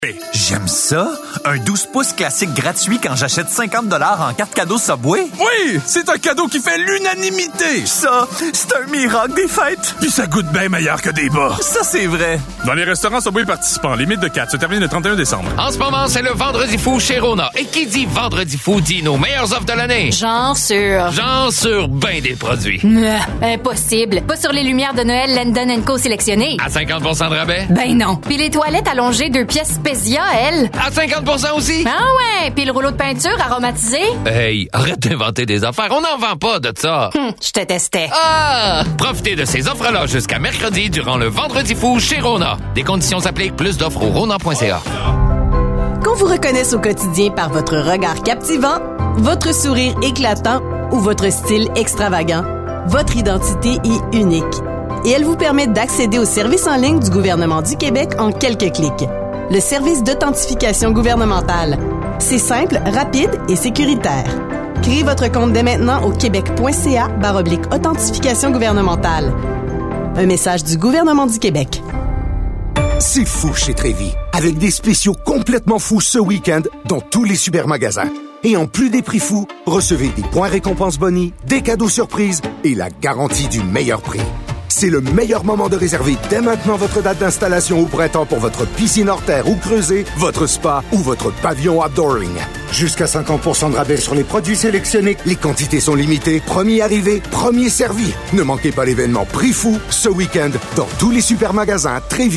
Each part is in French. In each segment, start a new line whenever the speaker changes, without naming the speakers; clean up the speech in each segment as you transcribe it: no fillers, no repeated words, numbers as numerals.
J'aime ça. Un 12 pouces classique gratuit quand j'achète 50$ en carte cadeau Subway.
Oui, c'est un cadeau qui fait l'unanimité.
Ça, c'est un miracle des fêtes.
Puis ça goûte bien meilleur que des bas.
Ça, c'est vrai.
Dans les restaurants Subway participants, limite de 4 se termine le 31 décembre.
En ce moment, c'est le Vendredi fou chez Rona. Et qui dit Vendredi fou dit nos meilleures offres de l'année.
Genre sur
ben des produits.
Impossible. Pas sur les lumières de Noël Landon & Co. sélectionnées.
À 50% de rabais?
Ben non. Puis les toilettes allongées 2 pièces Spezia, elles.
À 50% aussi?
Ah ouais. Puis le rouleau de peinture aromatisé.
Hey, arrête d'inventer des affaires. On n'en vend pas de ça.
Je te testais.
Ah! Profitez de ces offres-là jusqu'à mercredi durant le Vendredi fou chez Rona. Des conditions s'appliquent. Plus d'offres au rona.ca.
Qu'on vous reconnaisse au quotidien par votre regard captivant, votre sourire éclatant ou votre style extravagant, votre identité est unique. Et elle vous permet d'accéder aux services en ligne du gouvernement du Québec en quelques clics. Le service d'authentification gouvernementale. C'est simple, rapide et sécuritaire. Créez votre compte dès maintenant au québec.ca/authentification gouvernementale. Un message du gouvernement du Québec.
C'est fou chez Trévi, avec des spéciaux complètement fous ce week-end dans tous les supermagasins. Et en plus des prix fous, recevez des points récompenses Boni, des cadeaux surprises et la garantie du meilleur prix. C'est le meilleur moment de réserver dès maintenant votre date d'installation au printemps pour votre piscine hors terre ou creusée, votre spa ou votre pavillon outdooring. Jusqu'à 50% de rabais sur les produits sélectionnés. Les quantités sont limitées. Premier arrivé, premier servi. Ne manquez pas l'événement Prix Fou ce week-end dans tous les supermagasins Trévi.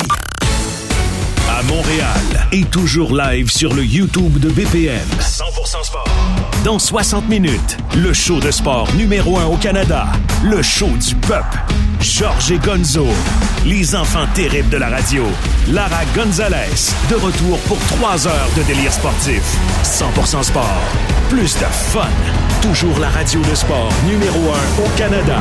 À Montréal et toujours live sur le YouTube de BPM.
100% sport.
Dans 60 minutes, le show de sport numéro 1 au Canada. Le show du peuple. Georges et Gonzo. Les enfants terribles de la radio. Lara Gonzalez. De retour pour 3 heures de délire sportif. 100% sport. Plus de fun. Toujours la radio de sport numéro 1 au Canada.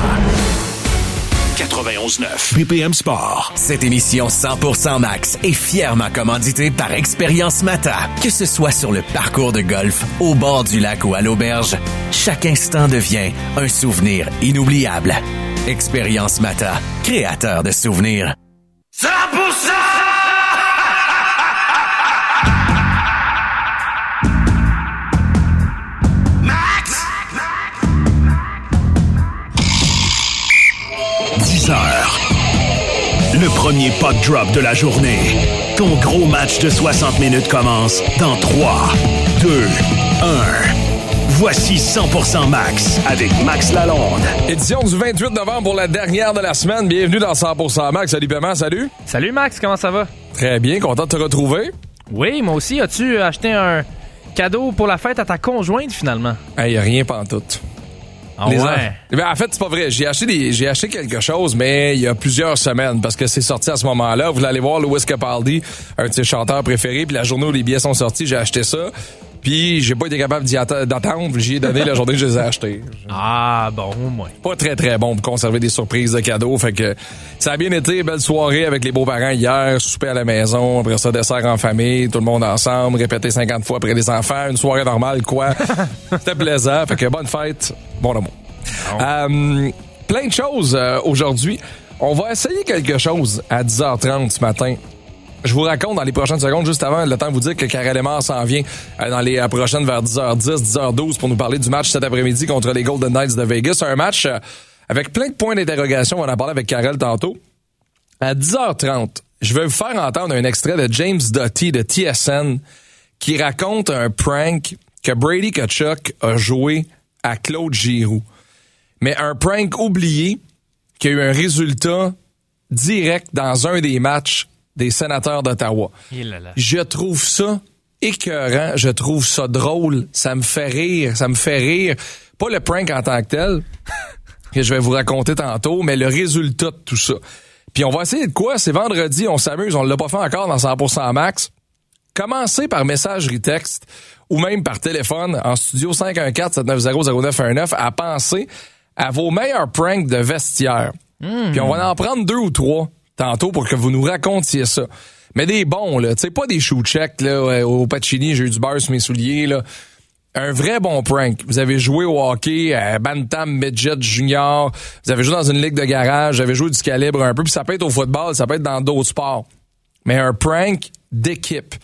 91.9 BPM Sport.
Cette émission 100% Max est fièrement commanditée par Expérience Mata. Que ce soit sur le parcours de golf, au bord du lac ou à l'auberge, chaque instant devient un souvenir inoubliable. Expérience Mata, créateur de souvenirs.
100%!
Le premier puck drop de la journée. Ton gros match de 60 minutes commence dans 3, 2, 1. Voici 100% Max avec Max Lalonde.
Édition du 28 novembre pour la dernière de la semaine. Bienvenue dans 100% Max. Salut Paiement, salut.
Salut Max, comment ça va?
Très bien, content de te retrouver.
Oui, moi aussi. As-tu acheté un cadeau pour la fête à ta conjointe finalement?
Hey, rien pantoute.
Ah ouais.
En fait, c'est pas vrai. J'ai acheté quelque chose, mais il y a plusieurs semaines, parce que c'est sorti à ce moment-là. Vous allez voir Louis Capaldi, un de ses chanteurs préférés, puis la journée où les billets sont sortis, j'ai acheté ça. Puis j'ai pas été capable d'attendre. J'y ai donné la journée que je les ai achetés.
Ah, bon, au moins.
Pas très, très bon pour conserver des surprises de cadeaux. Fait que ça a bien été. Belle soirée avec les beaux-parents hier. Souper à la maison. Après ça, dessert en famille. Tout le monde ensemble. Répété 50 fois après les enfants. Une soirée normale, quoi. C'était plaisant. Fait que bonne fête. Bon amour. Plein de choses aujourd'hui. On va essayer quelque chose à 10h30 ce matin. Je vous raconte dans les prochaines secondes, juste avant, le temps de vous dire que Karel Emard s'en vient dans les prochaines vers 10h10, 10h12 pour nous parler du match cet après-midi contre les Golden Knights de Vegas. Un match avec plein de points d'interrogation. On en a parlé avec Karel tantôt. À 10h30, je vais vous faire entendre un extrait de James Doty de TSN qui raconte un prank que Brady Tkachuk a joué à Claude Giroux. Mais un prank oublié qui a eu un résultat direct dans un des matchs des Sénateurs d'Ottawa. Je trouve ça écœurant, je trouve ça drôle, ça me fait rire. Pas le prank en tant que tel, que je vais vous raconter tantôt, mais le résultat de tout ça. Puis on va essayer de quoi? C'est vendredi, on s'amuse, on l'a pas fait encore dans 100% Max. Commencez par messagerie texte ou même par téléphone en studio 514-790-0919 à penser à vos meilleurs pranks de vestiaire. Puis on va en prendre 2 ou 3 tantôt pour que vous nous racontiez ça. Mais des bons, là. Tu sais, pas des shoe-checks, là, au Pacini, j'ai eu du beurre sur mes souliers, là. Un vrai bon prank. Vous avez joué au hockey à Bantam Midget Junior, vous avez joué dans une ligue de garage, vous avez joué du calibre un peu, puis ça peut être au football, ça peut être dans d'autres sports. Mais un prank d'équipe.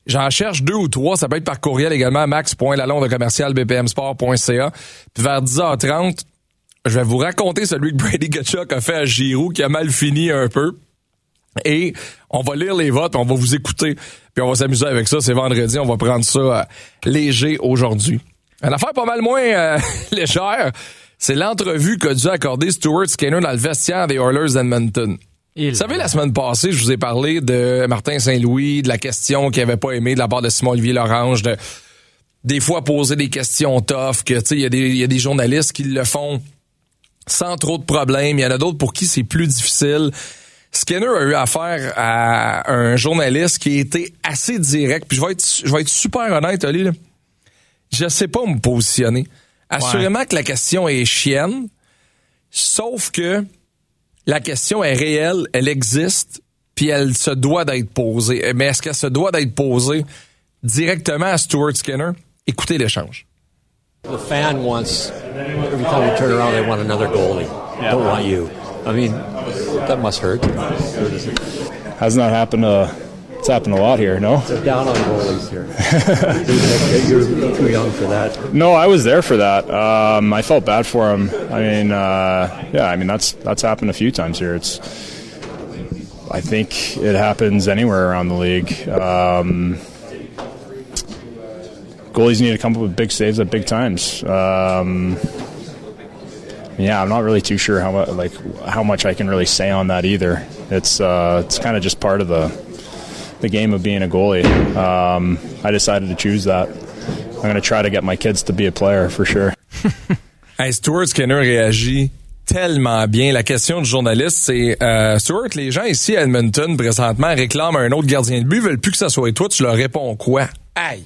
J'en cherche 2 ou 3. Ça peut être par courriel également, max.lalonde@bpmsport.ca. Puis vers 10h30, je vais vous raconter celui que Brady Tkachuk a fait à Giroux, qui a mal fini un peu. Et on va lire les votes, on va vous écouter, puis on va s'amuser avec ça. C'est vendredi, on va prendre ça léger aujourd'hui. Une affaire pas mal moins légère, c'est l'entrevue qu'a dû accorder Stuart Skinner dans le vestiaire des Oilers d'Edmonton. Vous savez, la semaine passée, je vous ai parlé de Martin Saint-Louis, de la question qu'il avait pas aimée de la part de Simon-Olivier Lorange, de des fois poser des questions tough, que tu sais, il y a des journalistes qui le font sans trop de problèmes. Il y en a d'autres pour qui c'est plus difficile. Skinner a eu affaire à un journaliste qui a été assez direct. Puis je vais être super honnête, Oli, là. Je sais pas me positionner. Assurément que la question est chienne, sauf que la question est réelle, elle existe, puis elle se doit d'être posée. Mais est-ce qu'elle se doit d'être posée directement à Stuart Skinner? Écoutez l'échange.
The fan wants, every time you turn around, they want another goalie. Yeah. Don't want you. I mean, that must hurt.
Hasn't that happened? It's happened a lot here, no?
They're down on goalies here. You're too young for that.
No, I was there for that. I felt bad for him. I mean, that's happened a few times here. I think it happens anywhere around the league. Goalies need to come up with big saves at big times. I'm not really too sure how much I can really say on that either. It's kind of just part of the game of being a goalie. I decided to choose that. I'm going to try to get my kids to be a player for sure.
Hey, Stuart Skinner réagit tellement bien. La question du journaliste, c'est Stuart, les gens ici à Edmonton présentement réclament un autre gardien de but, veulent plus que ça soit toi. Tu leur réponds quoi? Aïe.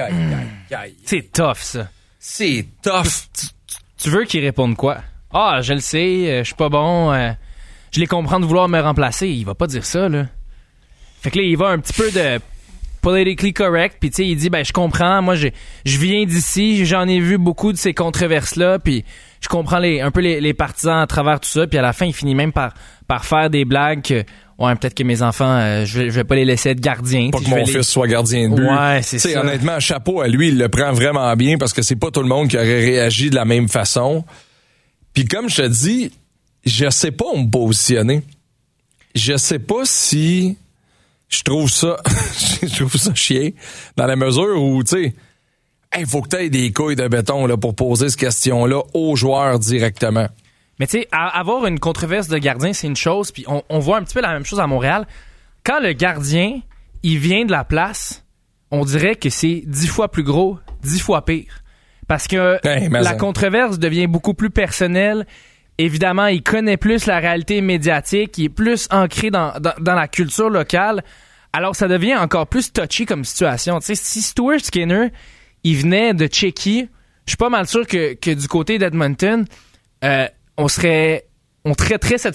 C'est tough, ça.
C'est tough.
Tu veux qu'ils répondent quoi? Ah, je le sais, je suis pas bon, je les comprends de vouloir me remplacer. Il va pas dire ça, là. Fait que là, il va un petit peu de politically correct, puis tu sais, il dit, je comprends, moi, je viens d'ici, j'en ai vu beaucoup de ces controverses-là, puis je comprends un peu les partisans à travers tout ça, puis à la fin, il finit même par faire des blagues que, ouais, peut-être que mes enfants, je vais pas les laisser être gardiens.
Pas que mon fils soit gardien de but.
Ouais, c'est ça.
Honnêtement, chapeau à lui, il le prend vraiment bien, parce que c'est pas tout le monde qui aurait réagi de la même façon. Puis comme je te dis, je sais pas où me positionner. Je sais pas si je trouve ça chiant, dans la mesure où, tu sais, faut que tu aies des couilles de béton là, pour poser cette question-là aux joueurs directement.
Mais tu sais, avoir une controverse de gardien, c'est une chose, puis on voit un petit peu la même chose à Montréal. Quand le gardien, il vient de la place, on dirait que c'est 10 fois plus gros, 10 fois pire. Parce que la controverse devient beaucoup plus personnelle. Évidemment, il connaît plus la réalité médiatique, il est plus ancré dans la culture locale. Alors, ça devient encore plus touchy comme situation. Tu sais, si Stuart Skinner, il venait de Tchéquie, je suis pas mal sûr que du côté d'Edmonton, on traiterait cette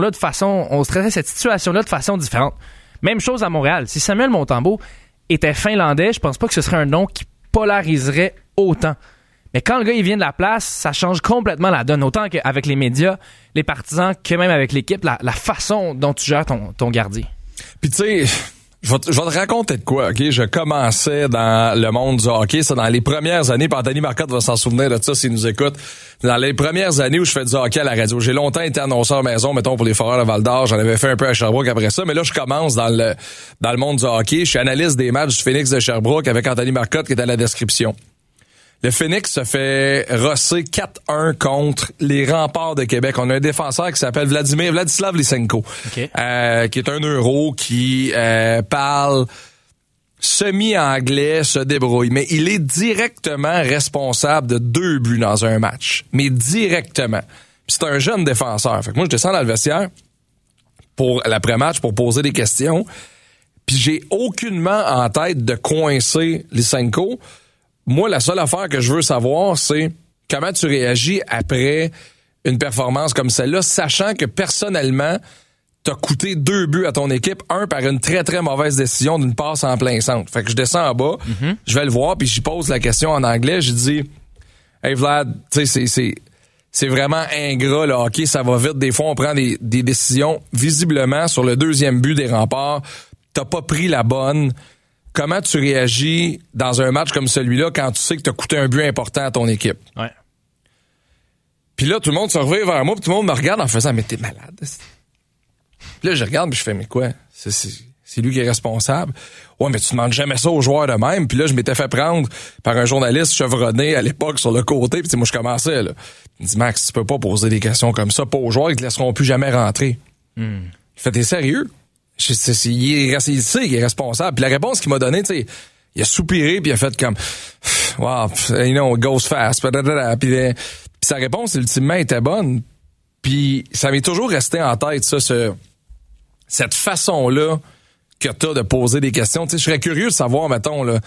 situation-là de façon différente. Même chose à Montréal. Si Samuel Montembeault était finlandais, je pense pas que ce serait un nom qui polariserait autant. Mais quand le gars il vient de la place, ça change complètement la donne. Autant qu'avec les médias, les partisans, que même avec l'équipe, la façon dont tu gères ton gardien.
Puis tu sais, je vais te raconter de quoi, OK? Je commençais dans le monde du hockey, ça dans les premières années, puis Anthony Marcotte va s'en souvenir de ça s'il nous écoute. Dans les premières années où je fais du hockey à la radio, j'ai longtemps été annonceur maison, mettons, pour les Foreurs de Val-d'Or. J'en avais fait un peu à Sherbrooke après ça, mais là, je commence dans le monde du hockey. Je suis analyste des matchs du Phoenix de Sherbrooke avec Anthony Marcotte qui est à la description. Le Phoenix se fait rosser 4-1 contre les Remparts de Québec. On a un défenseur qui s'appelle Vladislav Lysenko, qui est un Euro, qui parle semi-anglais, se débrouille. Mais il est directement responsable de 2 buts dans un match. Mais directement. Puis c'est un jeune défenseur. Fait que moi, je descends dans le vestiaire pour l'après-match pour poser des questions. Puis j'ai aucunement en tête de coincer Lysenko. Moi, la seule affaire que je veux savoir, c'est comment tu réagis après une performance comme celle-là, sachant que personnellement, t'as coûté 2 buts à ton équipe, un par une très, très mauvaise décision d'une passe en plein centre. Fait que je descends en bas, je vais le voir, puis j'y pose la question en anglais, je dis « Hey Vlad, tu sais, c'est vraiment ingrat le hockey, ça va vite, des fois on prend des décisions. Visiblement, sur le 2e but des Remparts, t'as pas pris la bonne. comment tu réagis dans un match comme celui-là quand tu sais que tu as coûté un but important à ton équipe.
Ouais.
Puis là, tout le monde se revient vers moi, puis tout le monde me regarde en faisant « Mais t'es malade? » Puis là, je regarde, puis je fais « Mais quoi? C'est lui qui est responsable. » Ouais, mais tu demandes jamais ça aux joueurs de même. Puis là, je m'étais fait prendre par un journaliste chevronné à l'époque sur le côté. Puis moi, je commençais, là. Il me dit « Max, tu peux pas poser des questions comme ça. Pas aux joueurs, ils te laisseront plus jamais rentrer. Je fais « T'es sérieux? » Il sait qu'il est responsable. Puis la réponse qu'il m'a donnée, tu sais, il a soupiré, puis il a fait comme « Wow, you know, it goes fast. » Puis sa réponse, ultimement, était bonne. Puis ça m'est toujours resté en tête, ça, cette façon-là que t'as de poser des questions. Tu sais, je serais curieux de savoir, mettons, là,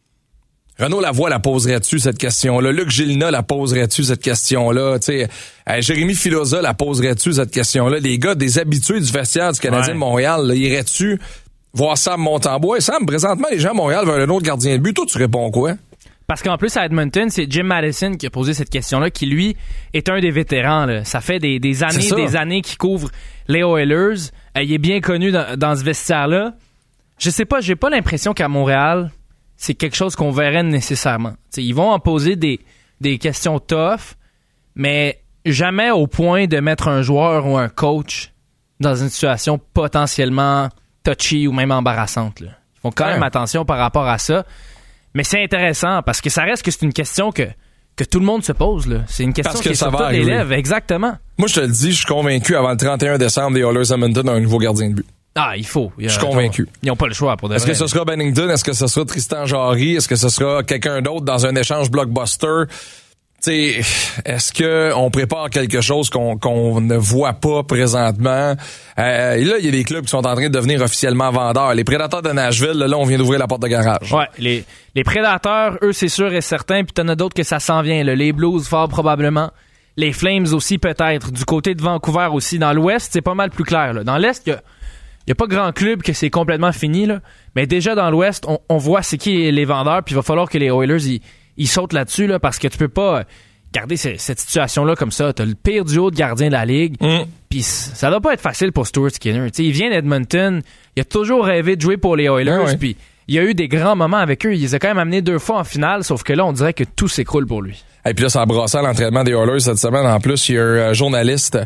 Renaud Lavoie la poserait-tu, cette question-là? Luc Gélina la poserait-tu, cette question-là? Tu sais, Jérémy Filosa la poserait-tu, cette question-là? Les gars des habitués du vestiaire du Canadien de Montréal, là, irais-tu voir Sam Montembois? Et Sam, présentement, les gens à Montréal veulent un autre gardien de but. Toi, tu réponds quoi?
Parce qu'en plus, à Edmonton, c'est Jim Madison qui a posé cette question-là, qui, lui, est un des vétérans. Là. Ça fait des années qu'il couvre les Oilers. Il est bien connu dans ce vestiaire-là. Je sais pas, j'ai pas l'impression qu'à Montréal, c'est quelque chose qu'on verrait nécessairement. T'sais, ils vont en poser des questions tough, mais jamais au point de mettre un joueur ou un coach dans une situation potentiellement touchy ou même embarrassante. Là. Ils font quand même attention par rapport à ça. Mais c'est intéressant parce que ça reste que c'est une question que tout le monde se pose. Là. C'est une question qui est sur tous les lèvres. Exactement.
Moi, je te le dis, je suis convaincu avant le 31 décembre des Oilers Edmonton d'un nouveau gardien de but.
Ah, il faut.
Je suis convaincu.
Ils n'ont pas le choix pour de vrai.
Est-ce que ce sera Bennington? Est-ce que ce sera Tristan Jarry? Est-ce que ce sera quelqu'un d'autre dans un échange blockbuster? T'sais, est-ce que on prépare quelque chose qu'on ne voit pas présentement? Et là, il y a des clubs qui sont en train de devenir officiellement vendeurs. Les Prédateurs de Nashville, là, on vient d'ouvrir la porte de garage.
Ouais, les Prédateurs, eux, c'est sûr et certain. Puis t'en as d'autres que ça s'en vient. Là. Les Blues, fort probablement. Les Flames aussi, peut-être. Du côté de Vancouver aussi. Dans l'Ouest, c'est pas mal plus clair. Là. Dans l'Est, il y a pas grand club que c'est complètement fini. Là. Mais déjà, dans l'Ouest, on voit c'est qui les vendeurs. Puis il va falloir que les Oilers, ils sautent là-dessus là, parce que tu peux pas garder cette situation-là comme ça. T'as le pire duo de gardien de la Ligue. Puis ça doit pas être facile pour Stuart Skinner. T'sais, il vient d'Edmonton. Il a toujours rêvé de jouer pour les Oilers. Puis il y a eu des grands moments avec eux. Il les a quand même amenés 2 fois en finale, sauf que là, on dirait que tout s'écroule pour lui.
Et puis là, ça a brassé à l'entraînement des Oilers cette semaine. En plus, il y a un journaliste,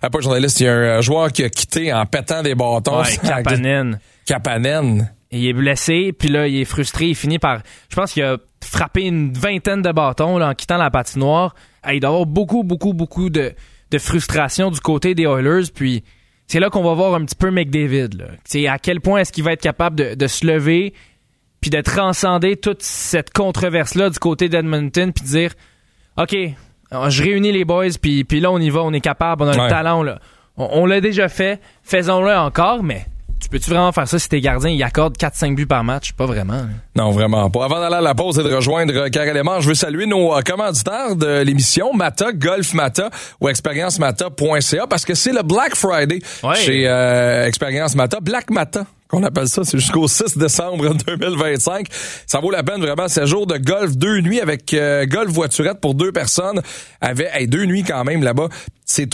il y a un joueur qui a quitté en pétant des bâtons.
Ouais,
Kapanen.
Il est blessé, puis là, il est frustré. Il finit par... Je pense qu'il a frappé une 20aine de bâtons là, en quittant la patinoire. Il doit y avoir beaucoup de frustration du côté des Oilers. Puis c'est là qu'on va voir un petit peu McDavid. Là. À quel point est-ce qu'il va être capable de se lever puis de transcender toute cette controverse-là du côté d'Edmonton puis de dire « OK, je réunis les boys, puis là, on y va, on est capable, on a le talent. Là. On l'a déjà fait, faisons-le encore, mais... » Tu peux-tu vraiment faire ça si tes gardiens ils accordent 4-5 buts par match? Pas vraiment. Là.
Non, vraiment pas. Avant d'aller à la pause et de rejoindre Karel Emard, je veux saluer nos commanditaires de l'émission, Mata, Golf Mata ou expériencemata.ca parce que c'est le Black Friday chez Expérience Mata. Black Mata, qu'on appelle ça, c'est jusqu'au 6 décembre 2025. Ça vaut la peine vraiment. 7 jours de golf, 2 nuits avec golf voiturette pour 2 personnes. Avec 2 nuits quand même là-bas. C'est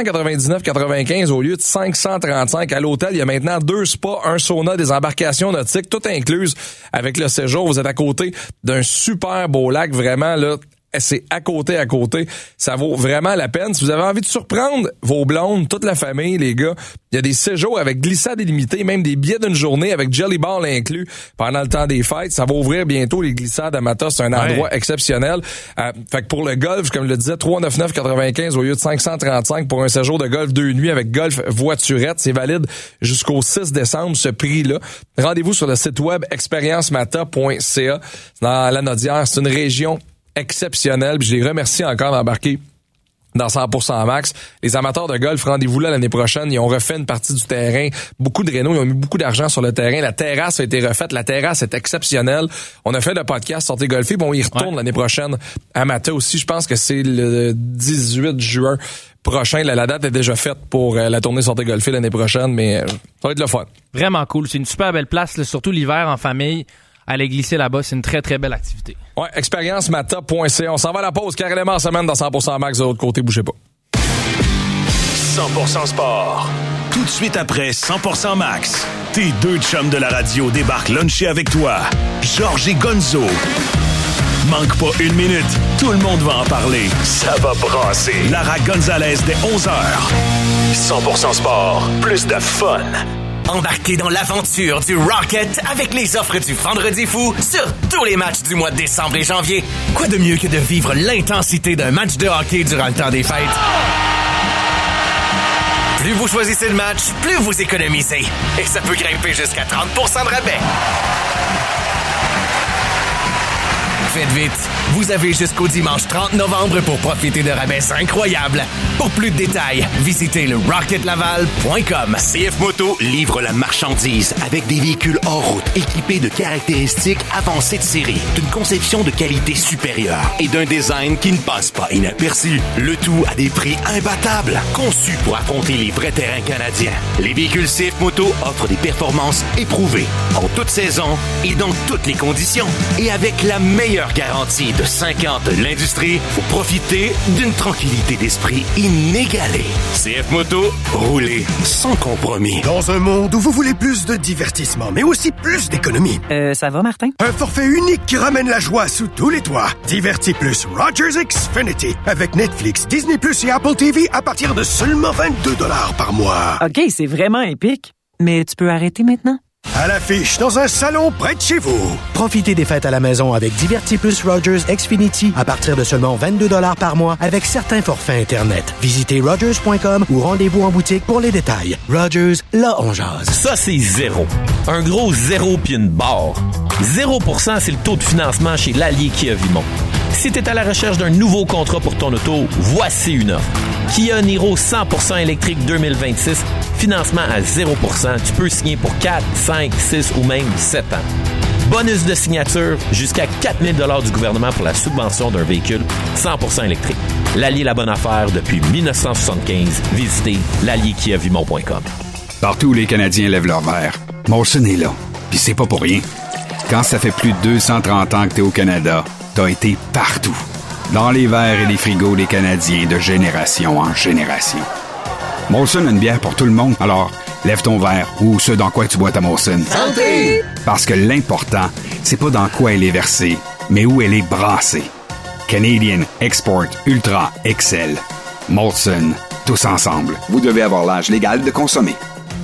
399,95 au lieu de 535 à l'hôtel. Il y a maintenant 2 spas, un sauna, des embarcations nautiques, tout inclus avec le séjour. Vous êtes à côté d'un super beau lac, vraiment là. C'est à côté. Ça vaut vraiment la peine. Si vous avez envie de surprendre vos blondes, toute la famille, les gars, il y a des séjours avec glissade illimitée, même des billets d'une journée avec Jelly Ball inclus pendant le temps des fêtes. Ça va ouvrir bientôt les glissades à Mata. C'est un endroit exceptionnel. Fait que pour le golf, comme je le disais, 399,95 au lieu de 535 pour un séjour de golf 2 nuits avec golf voiturette. C'est valide jusqu'au 6 décembre, ce prix-là. Rendez-vous sur le site web expériencemata.ca. Dans la Nodière, c'est une région exceptionnel. Puis je les remercie encore d'embarquer dans 100% Max. Les amateurs de golf, rendez-vous là l'année prochaine. Ils ont refait une partie du terrain. Beaucoup de rénaux. Ils ont mis beaucoup d'argent sur le terrain. La terrasse a été refaite. La terrasse est exceptionnelle. On a fait le podcast Sortez golfer. Bon, on y retourne l'année prochaine à Mata aussi. Je pense que c'est le 18 juin prochain. La date est déjà faite pour la tournée Sortez golfer l'année prochaine, mais ça va être le fun.
Vraiment cool. C'est une super belle place, là, surtout l'hiver en famille. Aller glisser là-bas, c'est une très, très belle activité.
Ouais, expériencemata.ca. On s'en va à la pause carrément en semaine dans 100% Max. De l'autre côté, bougez pas.
100% Sport. Tout de suite après 100% Max. Tes deux chums de la radio débarquent luncher avec toi. Georges et Gonzo. Manque pas une minute, tout le monde va en parler. Ça va brasser. Lara Gonzalez dès 11h. 100% sport, plus de fun.
Embarquez dans l'aventure du Rocket avec les offres du Vendredi fou sur tous les matchs du mois de décembre et janvier. Quoi de mieux que de vivre l'intensité d'un match de hockey durant le temps des fêtes? Plus vous choisissez le match, plus vous économisez. Et ça peut grimper jusqu'à 30% de rabais. Faites vite, vous avez jusqu'au dimanche 30 novembre pour profiter de rabais incroyables. Pour plus de détails, visitez le rocketlaval.com.
CF Moto livre la marchandise avec des véhicules hors route équipés de caractéristiques avancées de série, d'une conception de qualité supérieure et d'un design qui ne passe pas inaperçu. Le tout à des prix imbattables, conçus pour affronter les vrais terrains canadiens. Les véhicules CF Moto offrent des performances éprouvées, en toute saison et dans toutes les conditions. Et avec la meilleure garantie de 5 ans de l'industrie, vous profitez d'une tranquillité d'esprit inégalée. CF Moto, roulez sans compromis.
Dans un monde où vous voulez plus de divertissement, mais aussi plus d'économie.
Ça va, Martin?
Un forfait unique qui ramène la joie sous tous les toits. Divertis plus Rogers Xfinity. Avec Netflix, Disney Plus et Apple TV à partir de seulement 22$ par mois.
OK, c'est vraiment épique. Mais tu peux arrêter maintenant?
À l'affiche dans un salon près de chez vous.
Profitez des fêtes à la maison avec Divertis plus Rogers Xfinity à partir de seulement 22$ par mois avec certains forfaits Internet. Visitez rogers.com ou rendez-vous en boutique pour les détails. Rogers, là on jase.
Ça, c'est zéro. Un gros zéro puis une barre. 0%, c'est le taux de financement chez l'Allier Kia Vimont. Si tu es à la recherche d'un nouveau contrat pour ton auto, voici une offre. Kia Niro 100% électrique 2026, financement à 0%. Tu peux signer pour 4, 5, 6 ou même 7 ans. Bonus de signature, jusqu'à 4 000$ du gouvernement pour la subvention d'un véhicule 100% électrique. L'Allier la bonne affaire depuis 1975. Visitez l'allierkiavimont.com.
Partout où les Canadiens lèvent leur verre, Molson est là. Puis c'est pas pour rien. Quand ça fait plus de 230 ans que t'es au Canada, t'as été partout. Dans les verres et les frigos des Canadiens de génération en génération. Molson a une bière pour tout le monde, alors lève ton verre ou ce dans quoi tu bois ta Molson.
Santé!
Parce que l'important, c'est pas dans quoi elle est versée, mais où elle est brassée. Canadian Export Ultra XL. Molson, tous ensemble. Vous devez avoir l'âge légal de consommer.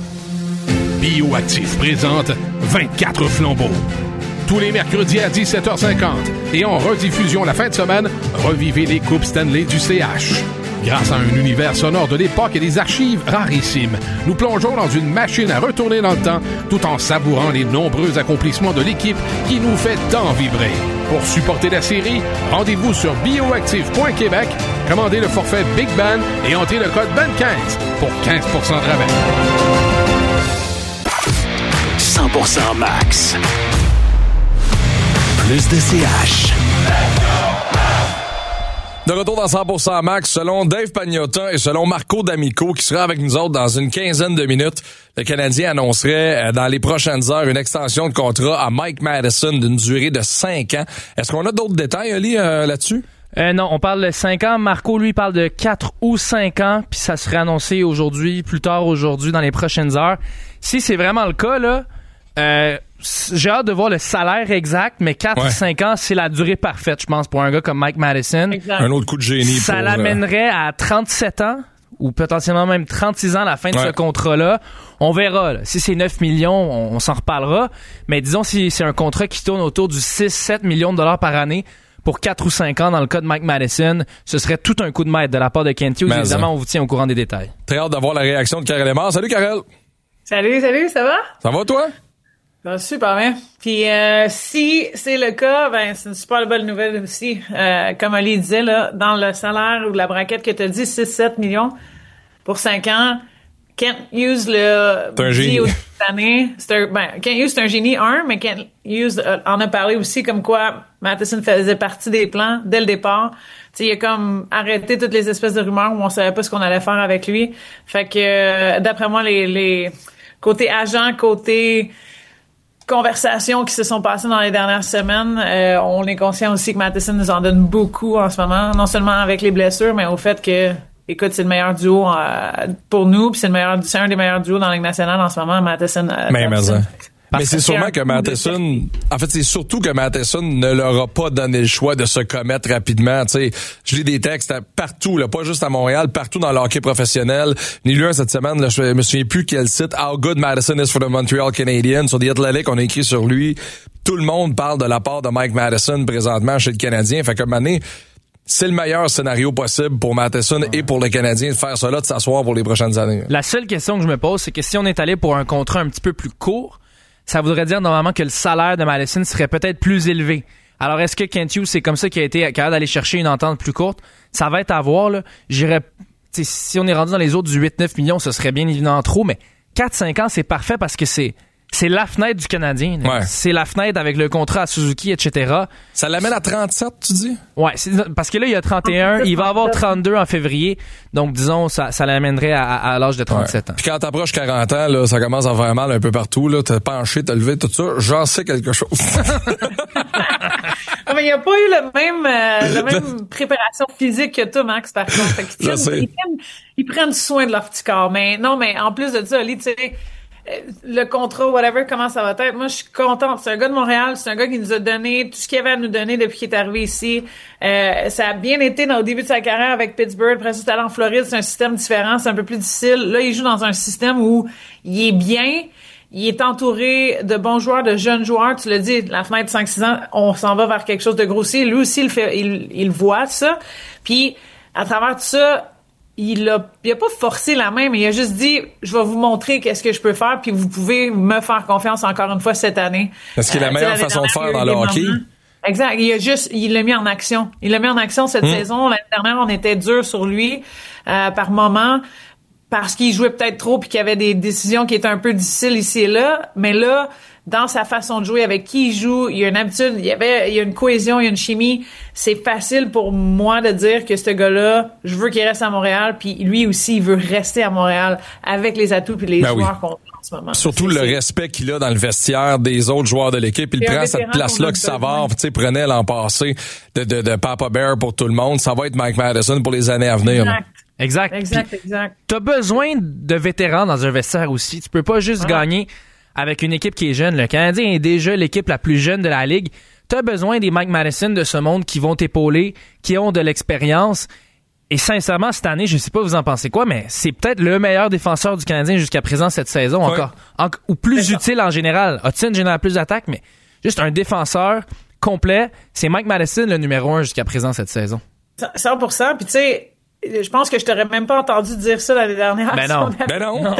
Bioactif présente 24 flambeaux. Tous les mercredis à 17h50 et en rediffusion la fin de semaine, revivez les coupes Stanley du CH. Grâce à un univers sonore de l'époque et des archives rarissimes, nous plongeons dans une machine à retourner dans le temps tout en savourant les nombreux accomplissements de l'équipe qui nous fait tant vibrer. Pour supporter la série, rendez-vous sur bioactive.québec, commandez le forfait Big Band et entrez le code BAN15 pour 15% de rabais.
100% max. Plus de CH.
De retour dans 100% max, selon Dave Pagnotta et selon Marco D'Amico, qui sera avec nous autres dans une quinzaine de minutes, le Canadien annoncerait dans les prochaines heures une extension de contrat à Mike Matheson d'une durée de 5 ans. Est-ce qu'on a d'autres détails, Ali, là-dessus?
Non, on parle de 5 ans. Marco, lui, parle de 4 ou 5 ans, puis ça serait annoncé aujourd'hui, plus tard aujourd'hui, dans les prochaines heures. Si c'est vraiment le cas, là, j'ai hâte de voir le salaire exact, mais 4 ou 5 ans, c'est la durée parfaite, je pense, pour un gars comme Mike Matheson.
Exact. Un autre coup de génie.
Ça l'amènerait à 37 ans, ou potentiellement même 36 ans à la fin de ce contrat-là. On verra. Là. Si c'est 9 millions, on s'en reparlera. Mais disons, si c'est un contrat qui tourne autour du 6-7 millions de dollars par année, pour 4 ou 5 ans dans le cas de Mike Matheson, ce serait tout un coup de maître de la part de Kent Hughes. Évidemment, on vous tient au courant des détails.
Très hâte d'avoir la réaction de Karel Lemar. Salut, Karel!
Salut, ça va?
Ça va, toi?
Ça va super bien. Puis si c'est le cas, ben c'est une super bonne nouvelle aussi. Comme Ali disait, là, dans le salaire ou la braquette que tu as dit, 6-7 millions pour 5 ans, Kent Hughes l'a dit au début de l'année. Kent Hughes, c'est un génie, mais Kent Hughes en a parlé aussi comme quoi Matheson faisait partie des plans dès le départ. T'sais, il a comme arrêté toutes les espèces de rumeurs où on savait pas ce qu'on allait faire avec lui. Fait que d'après moi, les côté agent, côté conversations qui se sont passées dans les dernières semaines, on est conscient aussi que Matheson nous en donne beaucoup en ce moment, non seulement avec les blessures, mais au fait que écoute, c'est le meilleur duo pour nous, puis c'est un des meilleurs duos dans la Ligue nationale en ce moment, Matheson.
Mais c'est sûrement que Matheson, en fait, c'est surtout que Matheson ne leur a pas donné le choix de se commettre rapidement. Tu sais, je lis des textes partout, là, pas juste à Montréal, partout dans le hockey professionnel. J'en ai lu un cette semaine, là, je me souviens plus quel site. How good Matheson is for the Montreal Canadiens. Sur The Athletic, on a écrit sur lui. Tout le monde parle de la part de Mike Matheson présentement chez le Canadien. Fait que Mané, c'est le meilleur scénario possible pour Matheson et pour le Canadien de faire cela, de s'asseoir pour les prochaines années.
La seule question que je me pose, c'est que si on est allé pour un contrat un petit peu plus court, ça voudrait dire normalement que le salaire de Matheson serait peut-être plus élevé. Alors, est-ce que Kent Hughes, c'est comme ça qu'il a été capable d'aller chercher une entente plus courte? Ça va être à voir, là. Si on est rendu dans les autres du 8-9 millions, ce serait bien évidemment trop, mais 4-5 ans, c'est parfait parce que c'est la fenêtre du Canadien.
Ouais.
C'est la fenêtre avec le contrat à Suzuki, etc.
Ça l'amène à 37, tu dis?
Ouais, parce que là, il y a 31, il va avoir 32 en février. Donc, disons, ça l'amènerait à l'âge de 37 ans.
Puis quand t'approches 40 ans, là, ça commence à faire mal un peu partout. Là, t'as penché, t'as levé, tout ça. J'en sais quelque chose.
Mais il n'y a pas eu la même préparation physique que toi, Max, par contre. Ils prennent soin de leur petit corps. Mais non, mais en plus de ça, Ali, tu sais, le contrat, whatever, comment ça va être. Moi, je suis contente. C'est un gars de Montréal. C'est un gars qui nous a donné tout ce qu'il y avait à nous donner depuis qu'il est arrivé ici. Ça a bien été au début de sa carrière avec Pittsburgh. Après ça, c'est allé en Floride. C'est un système différent. C'est un peu plus difficile. Là, il joue dans un système où il est bien. Il est entouré de bons joueurs, de jeunes joueurs. Tu l'as dit, la fenêtre 5-6 ans, on s'en va vers quelque chose de grossier. Lui aussi, il voit ça. Puis, à travers tout ça, il a pas forcé la main, mais il a juste dit, je vais vous montrer qu'est-ce que je peux faire, puis vous pouvez me faire confiance encore une fois cette année.
Est-ce qu'il est la meilleure façon de faire dans le hockey?
Exact. Il l'a mis en action. Il l'a mis en action cette saison. L'année dernière, on était dur sur lui, par moment, parce qu'il jouait peut-être trop puis qu'il y avait des décisions qui étaient un peu difficiles ici et là. Mais là, dans sa façon de jouer, avec qui il joue, il y a une habitude, il y a une cohésion, il y a une chimie. C'est facile pour moi de dire que ce gars-là, je veux qu'il reste à Montréal, puis lui aussi, il veut rester à Montréal avec les atouts puis les joueurs qu'on a en ce moment.
Surtout le respect qu'il a dans le vestiaire des autres joueurs de l'équipe. Il prend cette place-là que Savard prenait l'an passé de Papa Bear pour tout le monde. Ça va être Mike Matheson pour les années à venir.
Exact.
Exact.
T'as besoin de vétérans dans un vestiaire aussi. Tu peux pas juste gagner avec une équipe qui est jeune. Le Canadien est déjà l'équipe la plus jeune de la Ligue. T'as besoin des Mike Matheson de ce monde qui vont t'épauler, qui ont de l'expérience. Et sincèrement, cette année, je sais pas vous en pensez quoi, mais c'est peut-être le meilleur défenseur du Canadien jusqu'à présent cette saison encore. Ou plus utile en général. Hudson génère plus d'attaques, mais juste un défenseur complet. C'est Mike Matheson le numéro 1 jusqu'à présent cette saison.
100%. Puis tu sais, je pense que je t'aurais même pas entendu dire ça l'année dernière.
Ben non.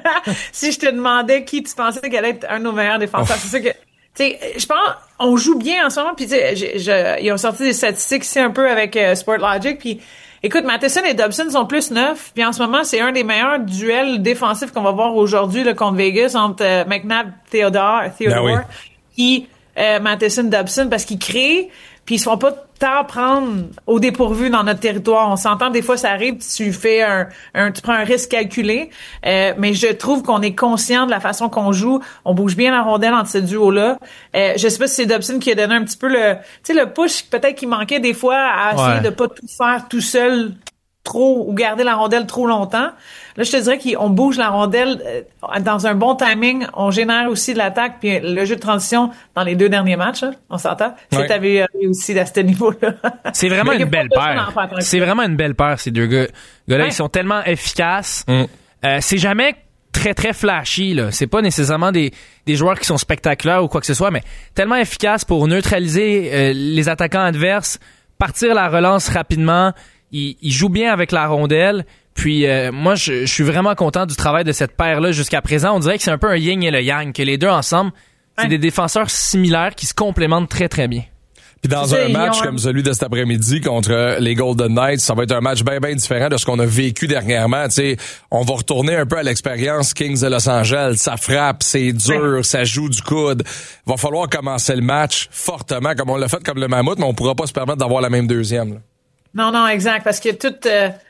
Si je te demandais qui tu pensais qu'elle allait être un de nos meilleurs défenseurs, c'est ça que, tu sais, je pense, on joue bien en ce moment, puis tu sais, ils ont sorti des statistiques ici un peu avec Sportlogic, puis écoute, Matheson et Dobson sont plus neufs, puis en ce moment, c'est un des meilleurs duels défensifs qu'on va voir aujourd'hui là, contre Vegas, entre McNabb, Theodore, puis Matheson, Dobson, parce qu'ils créent, puis ils se font pas tant prendre au dépourvu dans notre territoire. On s'entend, des fois, ça arrive, tu fais tu prends un risque calculé, mais je trouve qu'on est conscient de la façon qu'on joue. On bouge bien la rondelle entre ce duo-là. Je sais pas si c'est Dobson qui a donné un petit peu le push, peut-être qu'il manquait des fois à essayer de pas tout faire tout seul trop ou garder la rondelle trop longtemps. Là, je te dirais qu'on bouge la rondelle dans un bon timing. On génère aussi de l'attaque. Puis le jeu de transition dans les 2 derniers matchs, hein, on s'entend. C'est amélioré aussi à ce niveau-là.
C'est vraiment une belle paire. C'est vraiment une belle paire, ces deux gars-là. Ils sont tellement efficaces. C'est jamais très, très flashy, là. C'est pas nécessairement des joueurs qui sont spectaculaires ou quoi que ce soit, mais tellement efficaces pour neutraliser les attaquants adverses, partir la relance rapidement. Ils jouent bien avec la rondelle. Puis moi, je suis vraiment content du travail de cette paire-là jusqu'à présent. On dirait que c'est un peu un yin et le yang, que les deux ensemble, c'est des défenseurs similaires qui se complémentent très, très bien.
Puis dans un match comme celui de cet après-midi contre les Golden Knights, ça va être un match bien, bien différent de ce qu'on a vécu dernièrement. Tu sais, on va retourner un peu à l'expérience Kings de Los Angeles. Ça frappe, c'est dur, ça joue du coude. Va falloir commencer le match fortement, comme on l'a fait comme le Mammouth, mais on pourra pas se permettre d'avoir la même deuxième, là.
Non, exact, parce que toute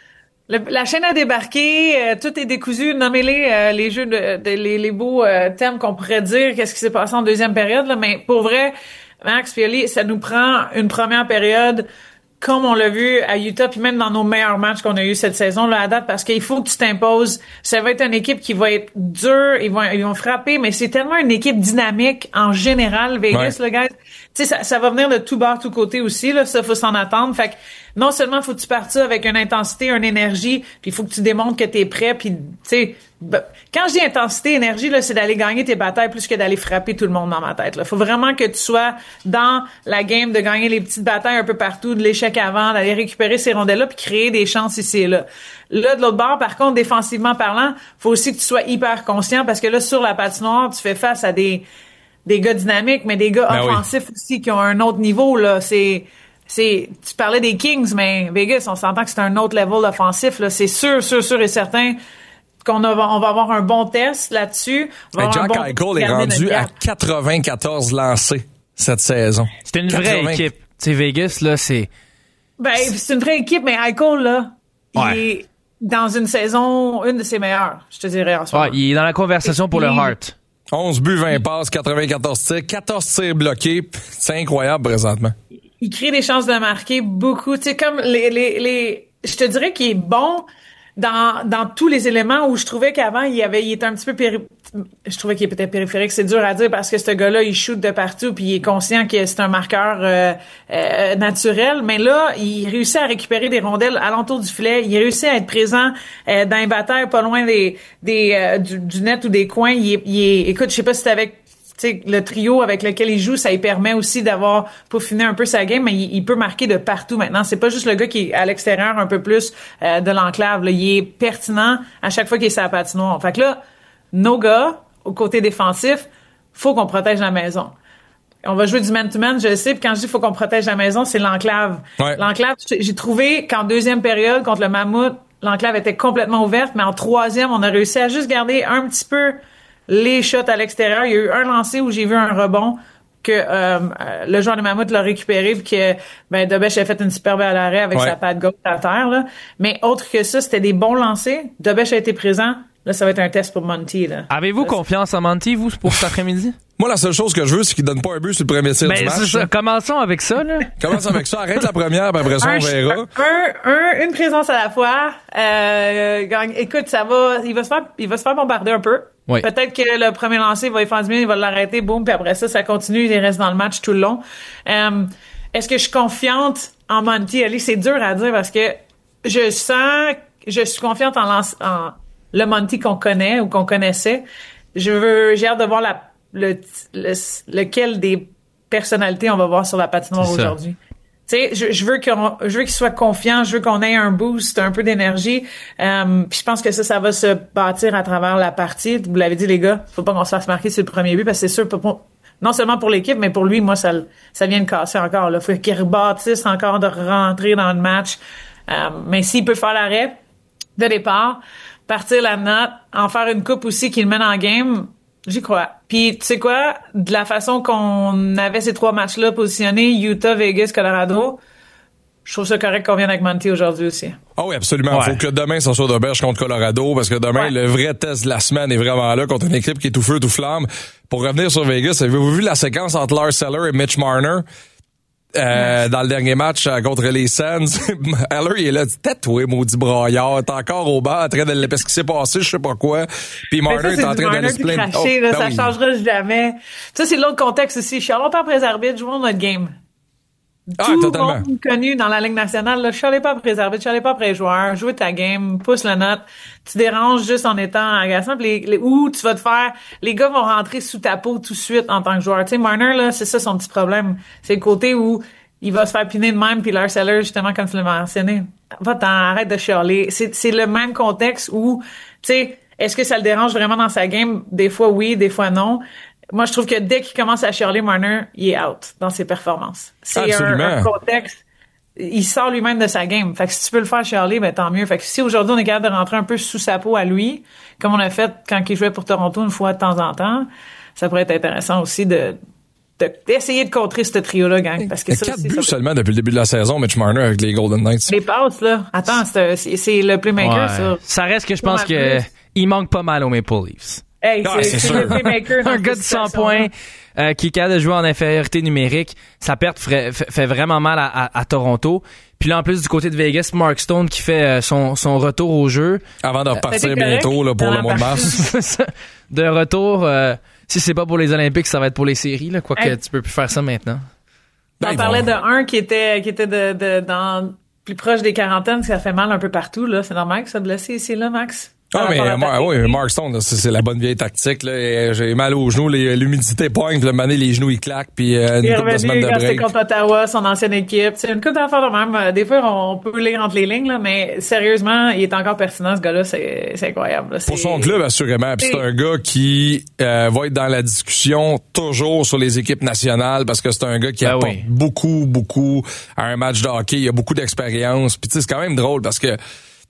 la chaîne a débarqué, tout est décousu. Nommez-les les jeux les beaux termes qu'on pourrait dire. Qu'est-ce qui s'est passé en deuxième période là, mais pour vrai, Max Pioli, ça nous prend une première période comme on l'a vu à Utah, puis même dans nos meilleurs matchs qu'on a eu cette saison là à date, parce qu'il faut que tu t'imposes. Ça va être une équipe qui va être dure, ils vont frapper, mais c'est tellement une équipe dynamique en général, Vegas, le gars. Tu sais, ça va venir de tout bord, tout côté aussi, là, ça faut s'en attendre. Fait que non seulement faut que tu partes ça avec une intensité, une énergie, puis il faut que tu démontres que t'es prêt, puis tu sais, quand je dis intensité, énergie, là, c'est d'aller gagner tes batailles plus que d'aller frapper tout le monde dans ma tête. Là, faut vraiment que tu sois dans la game de gagner les petites batailles un peu partout, de l'échec avant, d'aller récupérer ces rondelles-là, puis créer des chances ici et là. Là, de l'autre bord, par contre, défensivement parlant, faut aussi que tu sois hyper conscient, parce que là, sur la patinoire, tu fais face à des gars dynamiques, mais des gars offensifs aussi qui ont un autre niveau, là. Tu parlais des Kings, mais Vegas, on s'entend que c'est un autre level offensif, là. C'est sûr et certain on va avoir un bon test là-dessus.
Jack Eichel est rendu à 94 lancés cette saison.
C'est une vraie équipe. Tu sais, Vegas, là, c'est...
c'est une vraie équipe, mais Eichel, là, il est dans une saison, une de ses meilleures, je te dirais, en ce moment.
Il est dans la conversation pour le Hart.
11 buts, 20 passes, 94 tirs, 14 tirs bloqués. C'est incroyable, présentement.
Il crée des chances de marquer beaucoup. Tu sais, comme je te dirais qu'il est bon dans tous les éléments où je trouvais qu'avant, il était un petit peu je trouvais qu'il était périphérique. C'est dur à dire parce que ce gars-là, il shoot de partout puis il est conscient que c'est un marqueur naturel. Mais là, il réussit à récupérer des rondelles alentour du filet. Il réussit à être présent dans les batailles pas loin du net ou des coins. Écoute, je sais pas si c'est avec le trio avec lequel il joue, ça lui permet aussi d'avoir peaufiné un peu sa game, mais il peut marquer de partout maintenant. C'est pas juste le gars qui est à l'extérieur un peu plus de l'enclave. Là. Il est pertinent à chaque fois qu'il est sur la patinoire. Fait que là, nos gars, au côté défensif, faut qu'on protège la maison. On va jouer du man-to-man, je le sais, puis quand je dis faut qu'on protège la maison, c'est l'enclave. Ouais. L'enclave, j'ai trouvé qu'en deuxième période, contre le Mammouth, l'enclave était complètement ouverte, mais en troisième, on a réussi à juste garder un petit peu les shots à l'extérieur. Il y a eu un lancer où j'ai vu un rebond que le joueur de Mammouth l'a récupéré puis que Dobech a fait une superbe à l'arrêt avec sa patte gauche à terre. Là. Mais autre que ça, c'était des bons lancers. Dobech a été présent. Là, ça va être un test pour Monty. Là.
Avez-vous confiance en Monty, vous, pour cet après-midi?
Moi, la seule chose que je veux, c'est qu'il donne pas un but sur le premier tir du match.
Ça. Commençons avec ça, là.
Commençons avec ça. Arrête la première, puis après ça, on verra.
Une présence à la fois. Écoute, ça va. Il va se faire bombarder un peu. Oui. Peut-être que le premier lancer va y faire du bien, il va l'arrêter, boum, puis après ça continue, il reste dans le match tout le long. Est-ce que je suis confiante en Monty? Ali, c'est dur à dire parce que je suis confiante en le Monty qu'on connaît ou qu'on connaissait. J'ai hâte de voir lequel des personnalités on va voir sur la patinoire aujourd'hui. Tu sais, je veux qu'il soit confiant, je veux qu'on ait un boost, un peu d'énergie. Puis je pense que ça va se bâtir à travers la partie. Vous l'avez dit, les gars, faut pas qu'on se fasse marquer sur le premier but parce que c'est sûr, non seulement pour l'équipe, mais pour lui, moi, ça vient de casser encore. Là, faut qu'il rebâtisse encore de rentrer dans le match. Mais s'il peut faire l'arrêt de départ, partir la note, en faire une coupe aussi qui le mène en game, j'y crois. Puis, tu sais quoi? De la façon qu'on avait ces 3 matchs-là positionnés, Utah, Vegas, Colorado, je trouve ça correct qu'on vienne avec Monty aujourd'hui aussi.
Ah oui, absolument. Il faut que demain, ça soit Dobech contre Colorado, parce que demain, le vrai test de la semaine est vraiment là contre une équipe qui est tout feu, tout flamme. Pour revenir sur Vegas, avez-vous vu la séquence entre Lars Eller et Mitch Marner? Dans le dernier match contre les Sens, Eller, il est là, tatoué, maudit braillard, t'es encore au banc en train de parce qu'il s'est passé, je sais pas quoi. Puis Marner est en train d'aller se plaindre.
Ça changera jamais. Ça, c'est l'autre contexte aussi. Je suis longtemps après les arbitres, jouons notre game. Tout le monde connu dans la Ligue nationale, là, je suis allé pas après les arbitres, je suis allé pas après les joueurs, jouer ta game, pousse la note, tu déranges juste en étant agaçant, ou tu vas te faire, les gars vont rentrer sous ta peau tout de suite en tant que joueur. Tu sais, Marner, là, c'est ça son petit problème. C'est le côté où il va se faire piner de même, puis Lars Eller, justement, comme tu l'as mentionné, arrête de chialer. C'est le même contexte où, tu sais, est-ce que ça le dérange vraiment dans sa game? Des fois oui, des fois non. Moi, je trouve que dès qu'il commence à chialer, Marner, il est out dans ses performances. C'est un contexte. Il sort lui-même de sa game. Fait que si tu peux le faire chialer, ben tant mieux. Fait que si aujourd'hui, on est capable de rentrer un peu sous sa peau à lui, comme on a fait quand il jouait pour Toronto une fois de temps en temps, ça pourrait être intéressant aussi d'essayer de contrer ce trio-là, gang. Parce que
4 buts seulement depuis le début de la saison, Mitch Marner avec les Golden Knights.
Les passes, là. Attends, c'est le playmaker, ça.
Ça reste que je pense que il manque pas mal aux Maple Leafs.
Hey, c'est sûr.
Un gars de 100 points qui est capable de jouer en infériorité numérique, sa perte fait vraiment mal à Toronto. Puis là, en plus, du côté de Vegas, Mark Stone qui fait son retour au jeu.
Avant de repartir bientôt là, pour le mois de mars.
De retour, si c'est pas pour les Olympiques, ça va être pour les séries, là, quoique tu peux plus faire ça maintenant.
On parlait de un qui était dans plus proche des quarantaines, ça fait mal un peu partout, là. C'est normal que ça blessé ici, là, Max?
Mark Stone, c'est la bonne vieille tactique, là. J'ai mal aux genoux, l'humidité pogne, puis le moment les genoux, ils claquent, puis une couple de semaines de break.
Il est revenu contre Ottawa, son ancienne équipe. C'est une couple d'affaires de même. Des fois, on peut lire entre les lignes, là, mais sérieusement, il est encore pertinent, ce gars-là. C'est incroyable, là.
Pour son club, assurément. Puis c'est un gars qui va être dans la discussion toujours sur les équipes nationales, parce que c'est un gars qui apporte beaucoup à un match de hockey. Il a beaucoup d'expérience. Puis tu sais, c'est quand même drôle, parce que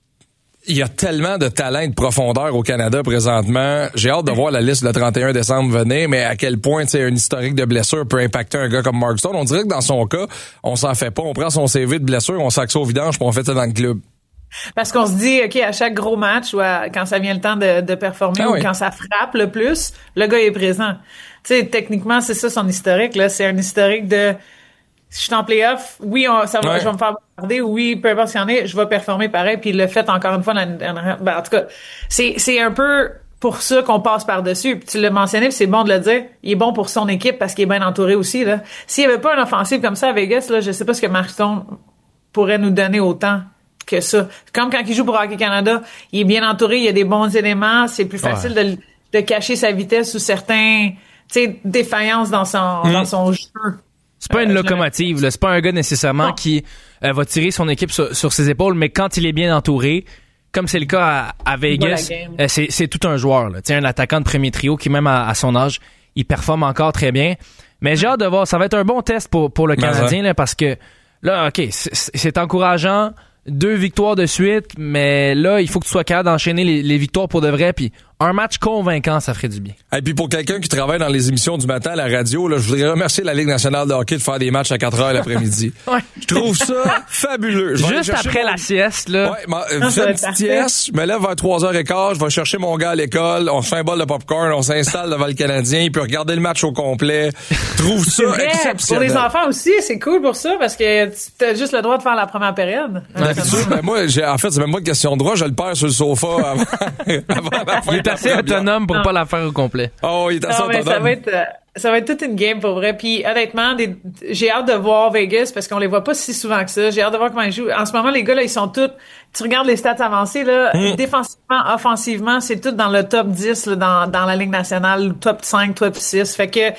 il y a tellement de talent et de profondeur au Canada présentement. J'ai hâte de voir la liste le 31 décembre venir, mais à quel point un historique de blessure peut impacter un gars comme Mark Stone. On dirait que dans son cas, on s'en fait pas. On prend son CV de blessure, on sac ça au vidange, puis on fait ça dans le club.
Parce qu'on se dit, OK, à chaque gros match, ou quand ça vient le temps de performer, ou quand ça frappe le plus, le gars est présent. Tu sais, techniquement, c'est ça son historique, là. C'est un historique de... Si je suis en play-off, je vais me faire regarder, oui, peu importe s'il y en est, je vais performer pareil, puis il l'a fait encore une fois l'année dernière. En tout cas, c'est un peu pour ça qu'on passe par-dessus. Puis tu l'as mentionné, puis c'est bon de le dire, il est bon pour son équipe parce qu'il est bien entouré aussi, là. S'il n'y avait pas une offensive comme ça à Vegas, là, je sais pas ce que Mark Stone pourrait nous donner autant que ça. Comme quand il joue pour Hockey Canada, il est bien entouré, il y a des bons éléments, c'est plus facile de cacher sa vitesse ou certains, défaillances dans son jeu.
C'est pas une locomotive, là. C'est pas un gars nécessairement qui va tirer son équipe sur ses épaules, mais quand il est bien entouré, comme c'est le cas à Vegas, c'est tout un joueur, là. Un attaquant de premier trio qui, même à son âge, il performe encore très bien. Mais j'ai hâte de voir. Ça va être un bon test pour le Canadien, là, parce que là, OK, c'est encourageant. 2 victoires de suite, mais là, il faut que tu sois capable d'enchaîner les victoires pour de vrai, puis un match convaincant, ça ferait du bien.
Et puis pour quelqu'un qui travaille dans les émissions du matin à la radio, là, je voudrais remercier la Ligue nationale de hockey de faire des matchs à 4h l'après-midi. Je trouve ça fabuleux.
Juste après la sieste, là.
Je fais une petite sieste, je me lève vers 3h15, je vais chercher mon gars à l'école, on se fait un bol de popcorn, on s'installe devant le Canadien, il peut regarder le match au complet. Je trouve ça exceptionnel.
Pour les enfants aussi, c'est cool pour ça, parce que tu as juste le droit de faire la première période.
Moi, en fait, c'est même pas une question de droit, je le perds sur le sofa avant la fin.
Il est assez autonome pour pas la faire au complet.
Oh, il est assez autonome.
Ça va être toute une game pour vrai. Puis honnêtement, j'ai hâte de voir Vegas parce qu'on les voit pas si souvent que ça. J'ai hâte de voir comment ils jouent. En ce moment, les gars là, ils sont tous. Tu regardes les stats avancées là, défensivement, offensivement, c'est tout dans le top 10 là, dans la Ligue nationale, top 5, top 6. Fait que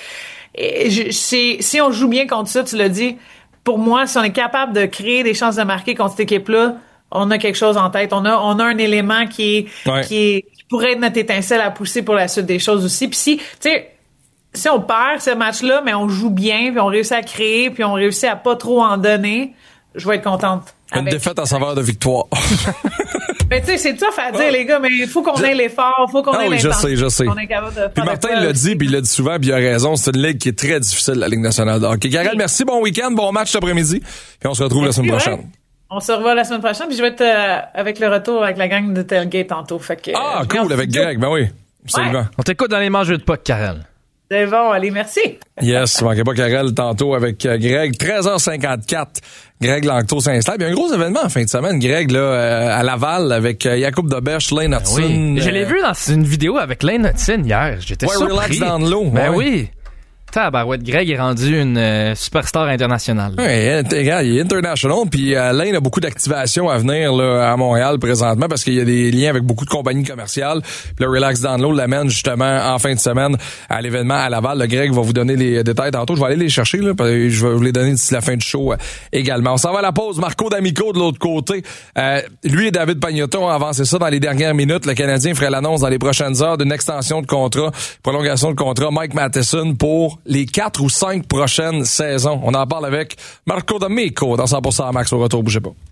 si on joue bien contre ça, tu l'as dit. Pour moi, si on est capable de créer des chances de marquer contre cette équipe-là, on a quelque chose en tête. On a un élément qui pourrait être notre étincelle à pousser pour la suite des choses aussi. Puis si on perd ce match-là, mais on joue bien, puis on réussit à créer, puis on réussit à pas trop en donner, je vais être contente.
Une défaite en saveur de victoire.
Mais tu sais, c'est tough à dire, les gars, mais il faut qu'on ait l'effort, il faut qu'on ait l'intention.
Je sais.
On est capable de faire
puis Martin l'a dit, puis il l'a dit souvent, puis il a raison, c'est une ligue qui est très difficile, la Ligue nationale de hockey. Karel, merci, bon week-end, bon match cet après-midi, puis on se retrouve la semaine prochaine.
On se revoit la semaine prochaine, puis je vais être avec le retour avec la gang de Tailgate tantôt. Fait que,
cool, avec Greg, ben oui, absolument.
On t'écoute dans les mangeux de puck, Karel.
C'est bon, allez, merci.
Yes, manquez pas Karel tantôt avec Greg. 13h54, Greg Langto s'installe. Il y a un gros événement en fin de semaine, Greg, là, à Laval, avec Jakub Dobeš, Lane Hudson.
Oui. Je l'ai vu dans une vidéo avec Lane Hudson hier. J'étais surpris.
Relax dans l'eau.
Ben oui. Tabarouette, Greg est rendu une superstar internationale.
Oui, il est international, puis Lane a beaucoup d'activations à venir là, à Montréal présentement parce qu'il y a des liens avec beaucoup de compagnies commerciales. Puis le Relax Download l'amène justement en fin de semaine à l'événement à Laval. Le Greg va vous donner les détails tantôt. Je vais aller les chercher, là, je vais vous les donner d'ici la fin du show également. On s'en va à la pause. Marco D'Amico de l'autre côté. Lui et David Pagnotta ont avancé ça dans les dernières minutes. Le Canadien ferait l'annonce dans les prochaines heures d'une extension de contrat, prolongation de contrat. Mike Matheson pour les 4 ou 5 prochaines saisons. On en parle avec Marco D'Amico dans 100% Max au retour. Bougez pas.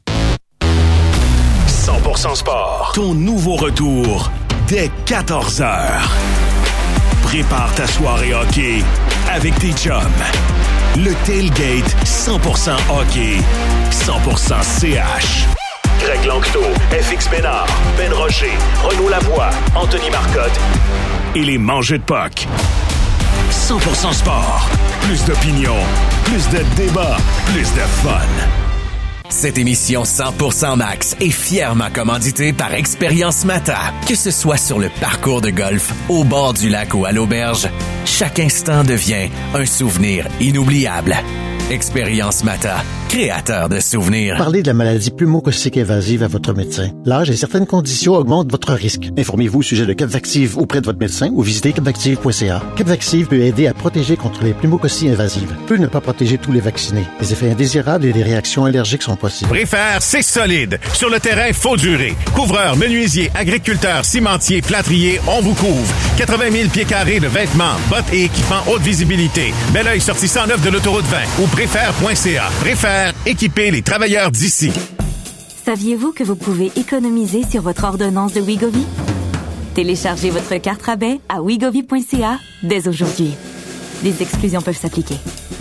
100% Sport. Ton nouveau retour dès 14h. Prépare ta soirée hockey avec tes chums. Le Tailgate 100% hockey, 100% CH. Greg Langto, FX Bénard, Ben Rocher, Renaud Lavoie, Anthony Marcotte et les mangeux de puck. 100% Sport. Plus d'opinion, plus de débats, plus de fun.
Cette émission 100% Max est fièrement commanditée par Expérience Mata. Que ce soit sur le parcours de golf, au bord du lac ou à l'auberge, chaque instant devient un souvenir inoubliable. Expérience Mata, créateur de souvenirs.
Parlez de la maladie pneumococcique invasive à votre médecin. L'âge et certaines conditions augmentent votre risque. Informez-vous au sujet de Capvaxive auprès de votre médecin ou visitez capvaxive.ca. Capvaxive peut aider à protéger contre les pneumococcies invasives. Peut ne pas protéger tous les vaccinés. Des effets indésirables et des réactions allergiques sont possibles.
Préfère, c'est solide. Sur le terrain, faut durer. Couvreurs, menuisiers, agriculteurs, cimentiers, plâtriers, on vous couvre. 80 000 pieds carrés de vêtements, bottes et équipements haute visibilité. Bel oeil sorti 109 de l'autoroute 20 ou préfère.ca. Préfère, équiper les travailleurs d'ici.
Saviez-vous que vous pouvez économiser sur votre ordonnance de Wegovy? Téléchargez votre carte rabais à wegovy.ca dès aujourd'hui. Des exclusions peuvent s'appliquer.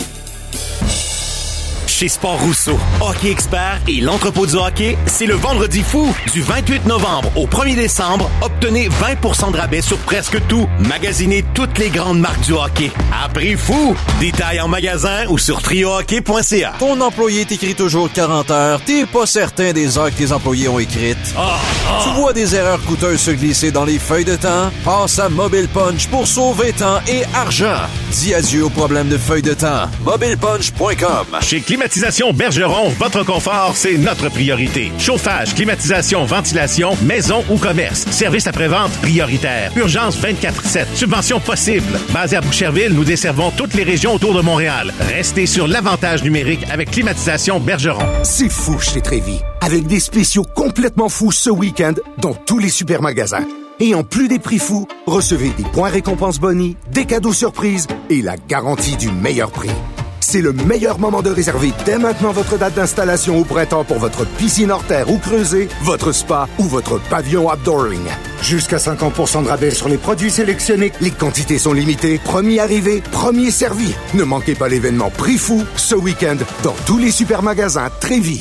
Chez Sport Rousseau, Hockey Expert et l'entrepôt du hockey, c'est le vendredi fou. Du 28 novembre au 1er décembre, obtenez 20% de rabais sur presque tout. Magasinez toutes les grandes marques du hockey. À prix fou! Détails en magasin ou sur triohockey.ca.
Ton employé t'écrit toujours 40 heures. T'es pas certain des heures que tes employés ont écrites. Tu vois des erreurs coûteuses se glisser dans les feuilles de temps? Passe à Mobile Punch pour sauver temps et argent. Dis adieu aux problèmes de feuilles de temps. MobilePunch.com.
Chez Climatisation Bergeron, votre confort, c'est notre priorité. Chauffage, climatisation, ventilation, maison ou commerce. Service après-vente prioritaire. Urgence 24/7. Subvention possible. Basé à Boucherville, nous desservons toutes les régions autour de Montréal. Restez sur l'avantage numérique avec Climatisation Bergeron.
C'est fou chez Trévi. Avec des spéciaux complètement fous ce week-end dans tous les supermagasins. Et en plus des prix fous, recevez des points récompenses Bonnie, des cadeaux surprises et la garantie du meilleur prix. C'est le meilleur moment de réserver dès maintenant votre date d'installation au printemps pour votre piscine hors terre ou creusée, votre spa ou votre pavillon outdooring. Jusqu'à 50% de rabais sur les produits sélectionnés. Les quantités sont limitées. Premier arrivé, premier servi. Ne manquez pas l'événement Prix Fou ce week-end dans tous les supermagasins Trévi.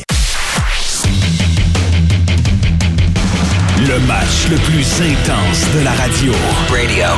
Le match le plus intense de la radio.
Radio.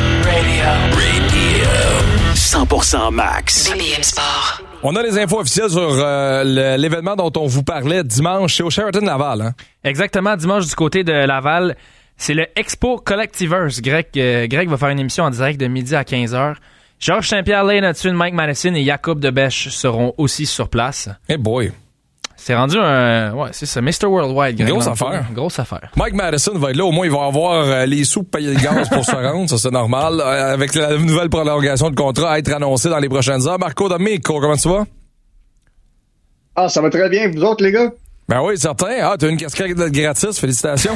100% Max.
BPM Sport.
On a les infos officielles sur l'événement dont on vous parlait dimanche. C'est au Sheraton Laval. Hein?
Exactement, dimanche du côté de Laval. C'est le Expo Collectivers. Greg va faire une émission en direct de midi à 15h. Georges Saint-Pierre, Lane Hudson, Mike Madison et Jacob Debèche seront aussi sur place.
Hey boy!
C'est rendu un... Ouais, c'est ça. Mr. Worldwide.
Grosse affaire.
Grosse affaire.
Mike Madison va être là. Au moins, il va avoir les sous pour payer le gaz pour se rendre. Ça, c'est normal. Avec la nouvelle prolongation de contrat à être annoncée dans les prochaines heures. Marco D'Amico, comment tu vas?
Ah, ça va très bien. Vous autres, les gars?
Ben oui, certain. Ah, t'as une casquette gratis. Félicitations.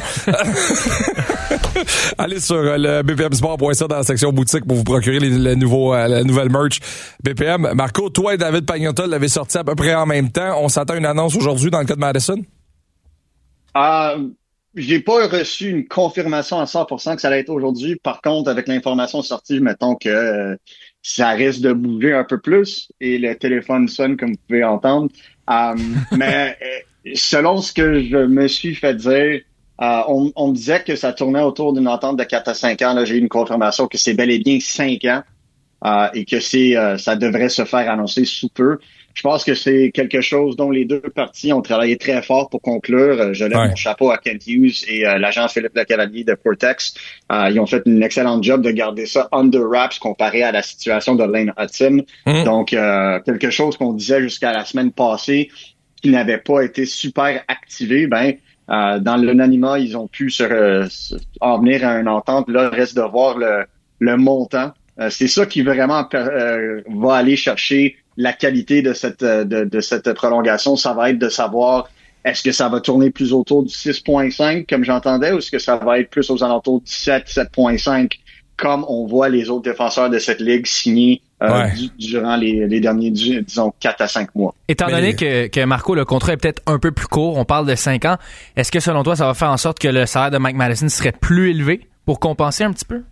Allez sur le bpmsport.ca dans la section boutique pour vous procurer la nouvelle merch BPM. Marco, toi et David Pagnotta l'avez sorti à peu près en même temps. On s'attend à une annonce aujourd'hui dans le cas de Madison?
J'ai pas reçu une confirmation à 100% que ça allait être aujourd'hui. Par contre, avec l'information sortie, mettons que ça risque de bouger un peu plus et le téléphone sonne comme vous pouvez entendre. Mais selon ce que je me suis fait dire, on me disait que ça tournait autour d'une entente de 4 à 5 ans. Là, j'ai eu une confirmation que c'est bel et bien 5 ans et que ça devrait se faire annoncer sous peu. Je pense que c'est quelque chose dont les deux parties ont travaillé très fort pour conclure. Je lève mon chapeau à Kent Hughes et l'agent Philippe Lecavalier de Portex. Ils ont fait une excellente job de garder ça under wraps comparé à la situation de Lane Hudson. Donc, quelque chose qu'on disait jusqu'à la semaine passée qui n'avait pas été super activé, dans l'anonymat, ils ont pu en venir à une entente. Là, reste de voir le montant. C'est ça qui vraiment va aller chercher la qualité de cette prolongation. Ça va être de savoir est-ce que ça va tourner plus autour du 6.5 comme j'entendais ou est-ce que ça va être plus aux alentours du 7.5 comme on voit les autres défenseurs de cette ligue signer durant les derniers, disons, 4 à 5 mois.
Étant donné que Marco, le contrat est peut-être un peu plus court, on parle de 5 ans, est-ce que selon toi, ça va faire en sorte que le salaire de Mike Madison serait plus élevé pour compenser un petit peu?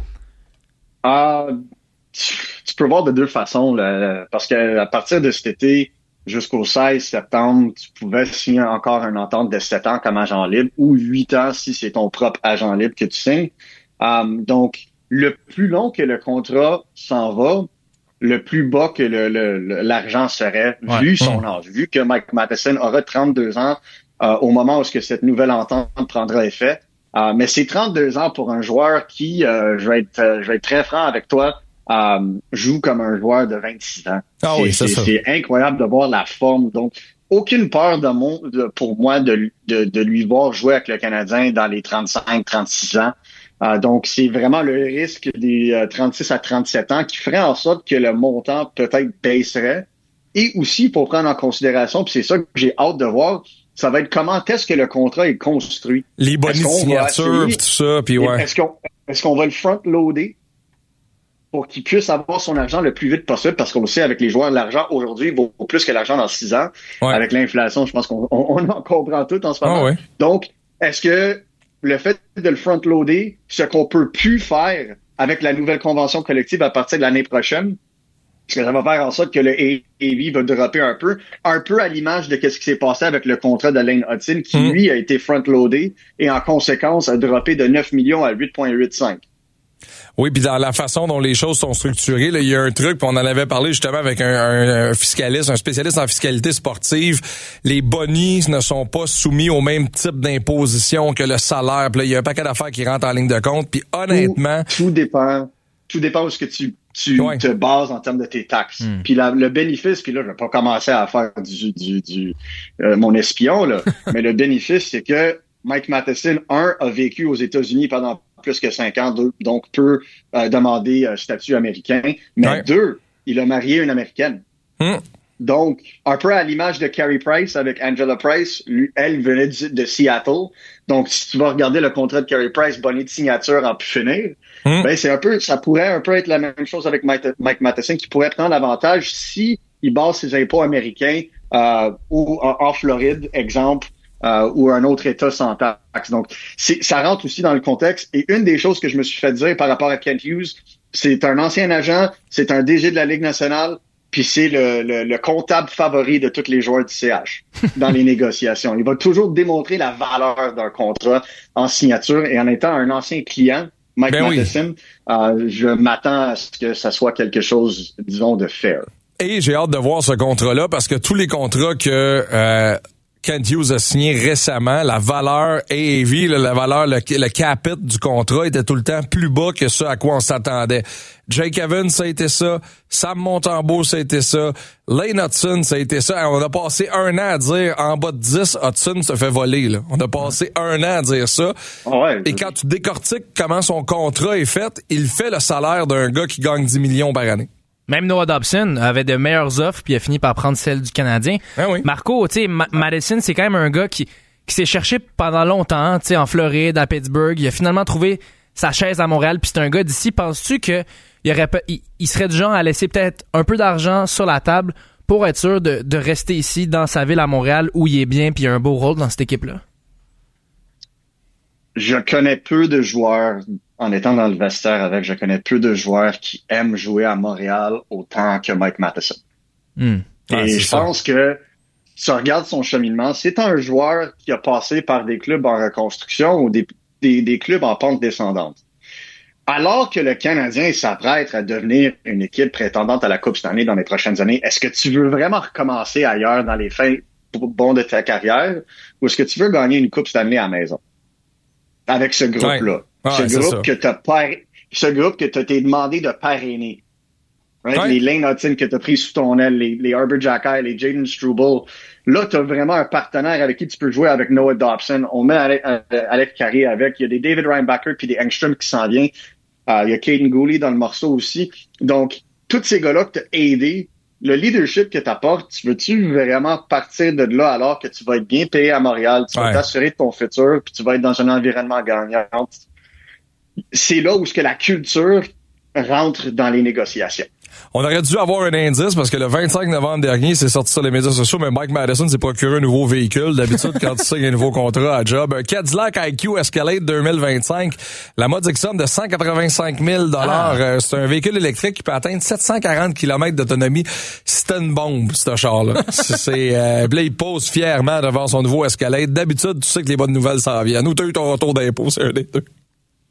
Tu peux voir de deux façons, là, parce que à partir de cet été jusqu'au 16 septembre, tu pouvais signer encore une entente de 7 ans comme agent libre ou 8 ans si c'est ton propre agent libre que tu signes. Donc, le plus long que le contrat s'en va, le plus bas que l'argent serait, vu son âge, vu que Mike Matheson aura 32 ans au moment où cette nouvelle entente prendra effet. Mais c'est 32 ans pour un joueur qui, je vais être très franc avec toi, joue comme un joueur de 26 ans. C'est incroyable de voir la forme. Donc, aucune peur pour moi de lui voir jouer avec le Canadien dans les 35-36 ans. Donc, c'est vraiment le risque des 36 à 37 ans qui ferait en sorte que le montant peut-être baisserait. Et aussi, pour prendre en considération, puis c'est ça que j'ai hâte de voir, ça va être comment est-ce que le contrat est construit.
Les bonus de signature, puis tout ça, puis ouais.
Est-ce qu'on va le front-loader pour qu'il puisse avoir son argent le plus vite possible? Parce qu'on le sait, avec les joueurs, l'argent aujourd'hui vaut plus que l'argent dans 6 ans. Ouais. Avec l'inflation, je pense qu'on en comprend tout en ce moment. Ouais. Donc, est-ce que le fait de le front-loader, ce qu'on peut plus faire avec la nouvelle convention collective à partir de l'année prochaine, parce que ça va faire en sorte que le AAV va dropper un peu à l'image de ce qui s'est passé avec le contrat de Lane Hudson, qui, lui, a été front-loadé et, en conséquence, a droppé de 9 millions à 8,85.
Oui, puis dans la façon dont les choses sont structurées, là, il y a un truc, puis on en avait parlé justement avec un fiscaliste, un spécialiste en fiscalité sportive. Les bonus ne sont pas soumis au même type d'imposition que le salaire. Puis là, il y a un paquet d'affaires qui rentrent en ligne de compte. Puis honnêtement,
tout dépend où ce que tu te bases en termes de tes taxes. Puis le bénéfice, puis là, je vais pas commencer à faire mon espion là, mais le bénéfice, c'est que Mike Matheson, a vécu aux États-Unis pendant plus que 5 ans, donc peut demander statut américain. Mais 2, il a marié une Américaine. Donc, un peu à l'image de Carey Price avec Angela Price, elle venait de Seattle. Donc, si tu vas regarder le contrat de Carey Price, bonnet de signature en pu finir, ben ça pourrait un peu être la même chose avec Mike Matheson, qui pourrait prendre l'avantage si il base ses impôts américains ou en Floride, exemple, ou un autre État sans taxe. Donc, ça rentre aussi dans le contexte. Et une des choses que je me suis fait dire par rapport à Kent Hughes, c'est un ancien agent, c'est un DG de la Ligue nationale, puis c'est le comptable favori de tous les joueurs du CH dans les négociations. Il va toujours démontrer la valeur d'un contrat en signature, et en étant un ancien client, Mike Matheson, je m'attends à ce que ça soit quelque chose, disons, de fair.
Et j'ai hâte de voir ce contrat-là, parce que tous les contrats que Kent Hughes a signé récemment, la valeur AAV, la valeur, le cap it du contrat était tout le temps plus bas que ce à quoi on s'attendait. Jake Evans, ça a été ça. Sam Montembeault, ça a été ça. Lane Hudson, ça a été ça. On a passé 1 an à dire en bas de 10, Hudson se fait voler. Là. On a passé 1 an à dire ça. Et quand tu décortiques comment son contrat est fait, il fait le salaire d'un gars qui gagne 10 millions par année.
Même Noah Dobson avait de meilleures offres puis a fini par prendre celle du Canadien. Marco, tu sais, Madison, c'est quand même un gars qui s'est cherché pendant longtemps, tu sais, en Floride, à Pittsburgh. Il a finalement trouvé sa chaise à Montréal, puis c'est un gars d'ici. Penses-tu que il serait du genre à laisser peut-être un peu d'argent sur la table pour être sûr de rester ici dans sa ville à Montréal où il est bien puis il a un beau rôle dans cette équipe-là?
Je connais peu de joueurs. En étant dans le vestiaire je connais peu de joueurs qui aiment jouer à Montréal autant que Mike Matheson. Et je pense que, si tu regardes son cheminement, c'est un joueur qui a passé par des clubs en reconstruction ou des clubs en pente descendante. Alors que le Canadien s'apprête à devenir une équipe prétendante à la Coupe Stanley dans les prochaines années, est-ce que tu veux vraiment recommencer ailleurs dans les fins bons de ta carrière, ou est-ce que tu veux gagner une Coupe Stanley à la maison? Avec ce groupe-là. Ce groupe que t'es demandé de parrainer. Les Lane Hudson que t'as pris sous ton aile, les Arbor Xhekaj, les Jaden Struble. Là, t'as vraiment un partenaire avec qui tu peux jouer avec Noah Dobson. On met Alex Carré avec. Il y a des David Reinbacher puis des Engström qui s'en viennent. Il y a Caden Gooley dans le morceau aussi. Donc, tous ces gars-là que t'as aidés, le leadership que t'apportes, veux-tu vraiment partir de là alors que tu vas être bien payé à Montréal, tu vas t'assurer de ton futur, puis tu vas être dans un environnement gagnant? C'est là où ce que la culture rentre dans les négociations.
On aurait dû avoir un indice parce que le 25 novembre dernier, c'est sorti sur les médias sociaux, mais Mike Matheson s'est procuré un nouveau véhicule. D'habitude, quand tu signes un nouveau contrat à job, un Cadillac IQ Escalade 2025, la modique somme de 185 000 $. C'est un véhicule électrique qui peut atteindre 740 km d'autonomie. C'était une bombe, ce char-là. Puis là, il pose fièrement devant son nouveau Escalade. D'habitude, tu sais que les bonnes nouvelles s'en viennent. Nous, t'as eu ton retour d'impôt, c'est un des deux.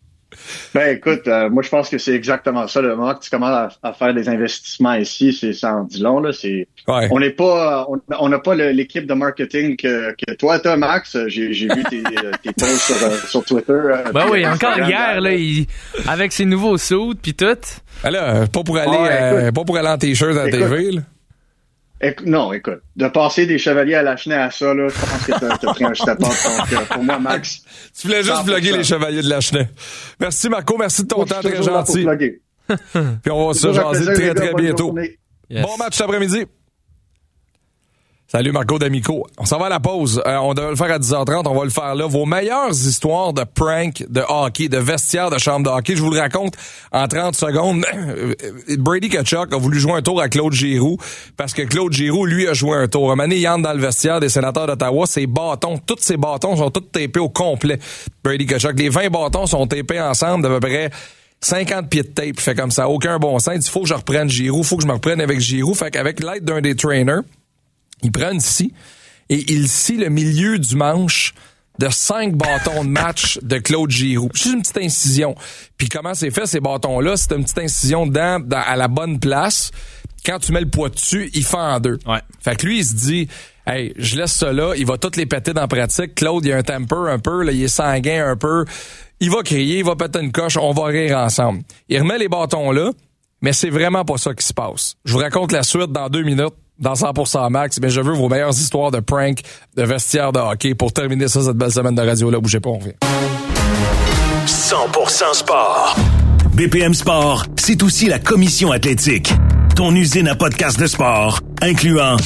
Ben écoute, moi je pense que c'est exactement ça. Le moment que tu commences à faire des investissements ici, ça en dit long là. On n'est pas, on n'a pas l'équipe de marketing que toi t'as, Max. J'ai vu tes posts sur Twitter.
Ben oui, encore hier là, avec ses nouveaux suits puis tout.
Alors, pas pour aller en t-shirt à la TV là.
Non, écoute, de passer des chevaliers à la Chenaie à ça, là, je pense que t'as pris un step up. Donc, pour moi, Max.
Tu voulais juste bloguer les chevaliers de la Chenaie. Merci, Marco. Merci de ton temps, très gentil. Puis on va se jaser très, très bientôt.
Yes.
Bon match cet après-midi. Salut Marco D'Amico. On s'en va à la pause. On devait le faire à 10h30. On va le faire là. Vos meilleures histoires de prank de hockey, de vestiaire de chambre de hockey. Je vous le raconte en 30 secondes. Brady Tkachuk a voulu jouer un tour à Claude Giroux parce que Claude Giroux, lui, a joué un tour. Un moment donné, il entre dans le vestiaire des Sénateurs d'Ottawa. Ses bâtons, tous ses bâtons sont tous tapés au complet. Brady Tkachuk. Les 20 bâtons sont tapés ensemble d'à peu près 50 pieds de tape. Fait comme ça, aucun bon sens. Il faut que je reprenne Giroux. Faut que je me reprenne avec Giroux. Fait qu'avec l'aide d'un des trainers, il prend une scie et il scie le milieu du manche de 5 bâtons de match de Claude Giroux. Juste une petite incision. Puis comment c'est fait, ces bâtons-là? C'est une petite incision dedans, à la bonne place. Quand tu mets le poids dessus, il fend en deux.
Ouais.
Fait que lui, il se dit, hey, je laisse ça là, il va toutes les péter dans la pratique. Claude, il a un temper un peu, là, il est sanguin un peu. Il va crier, il va péter une coche, on va rire ensemble. Il remet les bâtons là, mais c'est vraiment pas ça qui se passe. Je vous raconte la suite dans 2 minutes. Dans 100% Max, mais je veux vos meilleures histoires de prank, de vestiaire de hockey pour terminer ça, cette belle semaine de radio-là. Bougez pas, on revient.
100% sport. BPM Sport, c'est aussi la commission athlétique. Ton usine à podcast de sport, incluant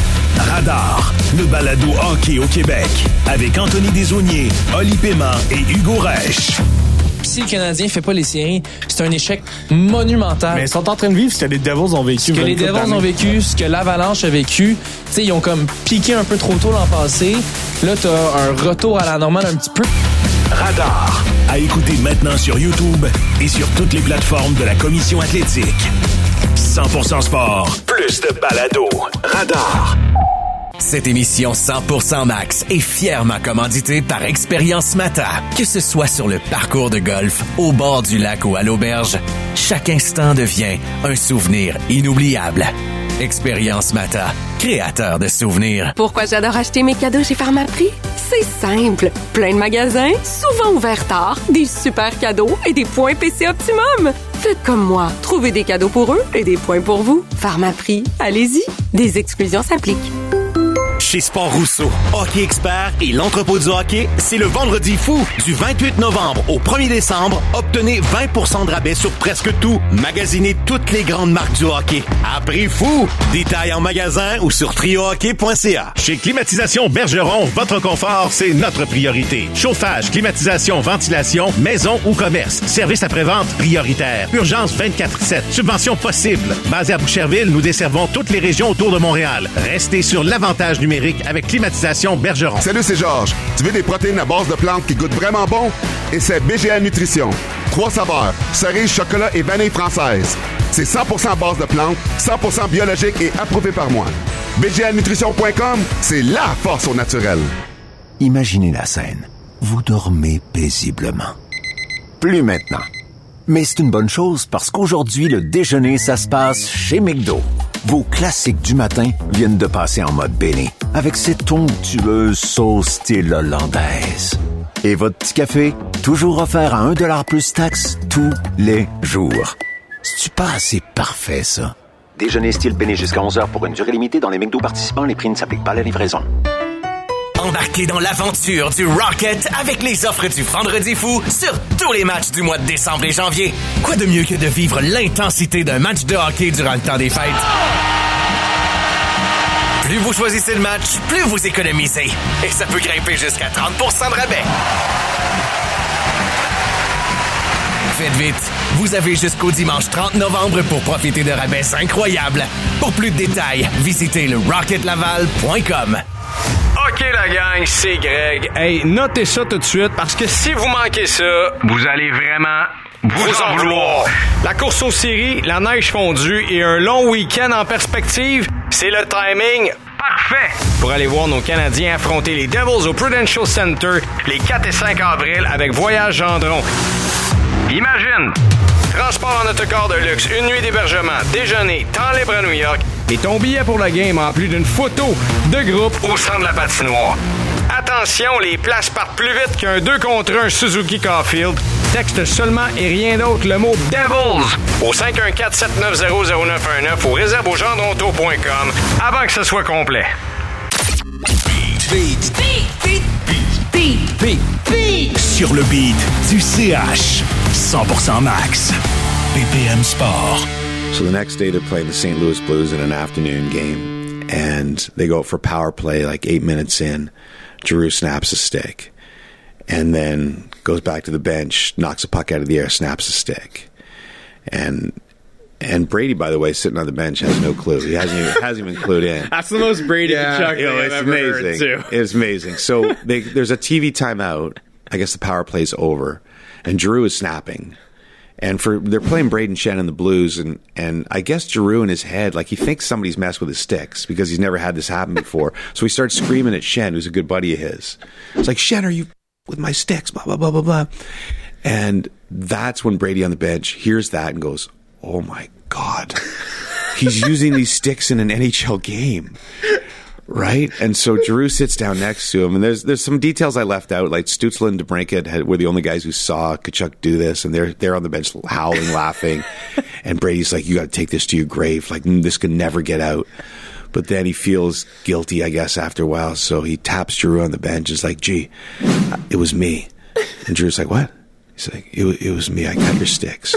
Radar, le balado hockey au Québec, avec Anthony Desaulniers, Oli Paiement et Hugo Rech.
Si le Canadien fait pas les séries, c'est un échec monumental.
Mais ils sont en train de vivre ce que les Devils ont vécu.
Ce que les Devils ont vécu, ce que l'Avalanche a vécu. Tu sais, ils ont comme piqué un peu trop tôt l'an passé. Là, t'as un retour à la normale un petit peu.
Radar, à écouter maintenant sur YouTube et sur toutes les plateformes de la commission athlétique. 100% sport, plus de balado. Radar.
Cette émission 100% Max est fièrement commanditée par Expérience Mata. Que ce soit sur le parcours de golf, au bord du lac ou à l'auberge, chaque instant devient un souvenir inoubliable. Expérience Mata, créateur de souvenirs.
Pourquoi j'adore acheter mes cadeaux chez Pharmaprix? C'est simple. Plein de magasins, souvent ouverts tard, des super cadeaux et des points PC Optimum. Faites comme moi. Trouvez des cadeaux pour eux et des points pour vous. Pharmaprix, allez-y. Des exclusions s'appliquent.
Chez Sport Rousseau, Hockey Expert et l'entrepôt du hockey, c'est le vendredi fou. Du 28 novembre au 1er décembre, obtenez 20% de rabais sur presque tout. Magasinez toutes les grandes marques du hockey. À prix fou! Détails en magasin ou sur triohockey.ca.
Chez Climatisation Bergeron, votre confort, c'est notre priorité. Chauffage, climatisation, ventilation, maison ou commerce. Service après-vente prioritaire. Urgence 24/7. Subvention possible. Basé à Boucherville, nous desservons toutes les régions autour de Montréal. Restez sur l'avantage numérique avec Climatisation Bergeron.
Salut, c'est Georges. Tu veux des protéines à base de plantes qui goûtent vraiment bon? Et c'est BGA Nutrition. 3 saveurs, cerise, chocolat et vanille française. C'est 100% à base de plantes, 100% biologique et approuvé par moi. BGAnutrition.com, c'est la force au naturel.
Imaginez la scène. Vous dormez paisiblement. Plus maintenant. Mais c'est une bonne chose parce qu'aujourd'hui, le déjeuner, ça se passe chez McDo. Vos classiques du matin viennent de passer en mode béni avec cette onctueuse sauce style hollandaise. Et votre petit café, toujours offert à $1 plus taxes tous les jours. C'est-tu pas assez parfait, ça?
Déjeuner style béni jusqu'à 11h pour une durée limitée dans les McDo participants. Les prix ne s'appliquent pas à la livraison.
Embarquez dans l'aventure du Rocket avec les offres du Vendredi fou sur tous les matchs du mois de décembre et janvier. Quoi de mieux que de vivre l'intensité d'un match de hockey durant le temps des fêtes? Plus vous choisissez le match, plus vous économisez. Et ça peut grimper jusqu'à 30% de rabais. Faites vite, vous avez jusqu'au dimanche 30 novembre pour profiter de rabais incroyables. Pour plus de détails, visitez le rocketlaval.com.
OK, la gang, c'est Greg. Hey, notez ça tout de suite parce que si vous manquez ça, vous allez vraiment vous en vouloir. La course aux séries, la neige fondue et un long week-end en perspective, c'est le timing parfait pour aller voir nos Canadiens affronter les Devils au Prudential Center les 4 et 5 avril avec Voyage Gendron. Imagine! Transport en autocar de luxe, une nuit d'hébergement, déjeuner, temps libre à New York et ton billet pour la game en plus d'une photo de groupe au centre de la patinoire. Attention, les places partent plus vite qu'un 2 contre 1 Suzuki Caulfield. Texte seulement et rien d'autre le mot DEVILS au 514-790-0919 ou réserve-au-gendronto.com avant que ce soit complet.
Beat. Sur le beat du CH. 100% max. BPM Sport.
So the next day they're playing the St. Louis Blues in an afternoon game, and they go for power play like 8 minutes in. Giroux snaps a stick, and then goes back to the bench, knocks a puck out of the air, snaps a stick. And Brady, by the way, sitting on the bench, has no clue. He hasn't even clued in.
That's the most Brady Chuck thing I've ever heard, too.
It's amazing. So there's a TV timeout. I guess the power play's over, and Giroux is snapping. And they're playing Braden Shen and the Blues, and I guess Giroux in his head, like he thinks somebody's messed with his sticks because he's never had this happen before. So he starts screaming at Shen, who's a good buddy of his. It's like, Shen, are you with my sticks? Blah, blah, blah, blah, blah. And that's when Brady on the bench hears that and goes, oh my God, he's using these sticks in an NHL game. Right? And so Giroux sits down next to him, and there's some details I left out, like Stützle and DeBrincat were the only guys who saw Tkachuk do this, and they're on the bench howling, laughing, and Brady's like, you got to take this to your grave, like this could never get out. But then he feels guilty, I guess, after a while, so he taps Giroux on the bench, is like, gee, it was me. And Giroux's like, what? He's like, it was me, I got your sticks.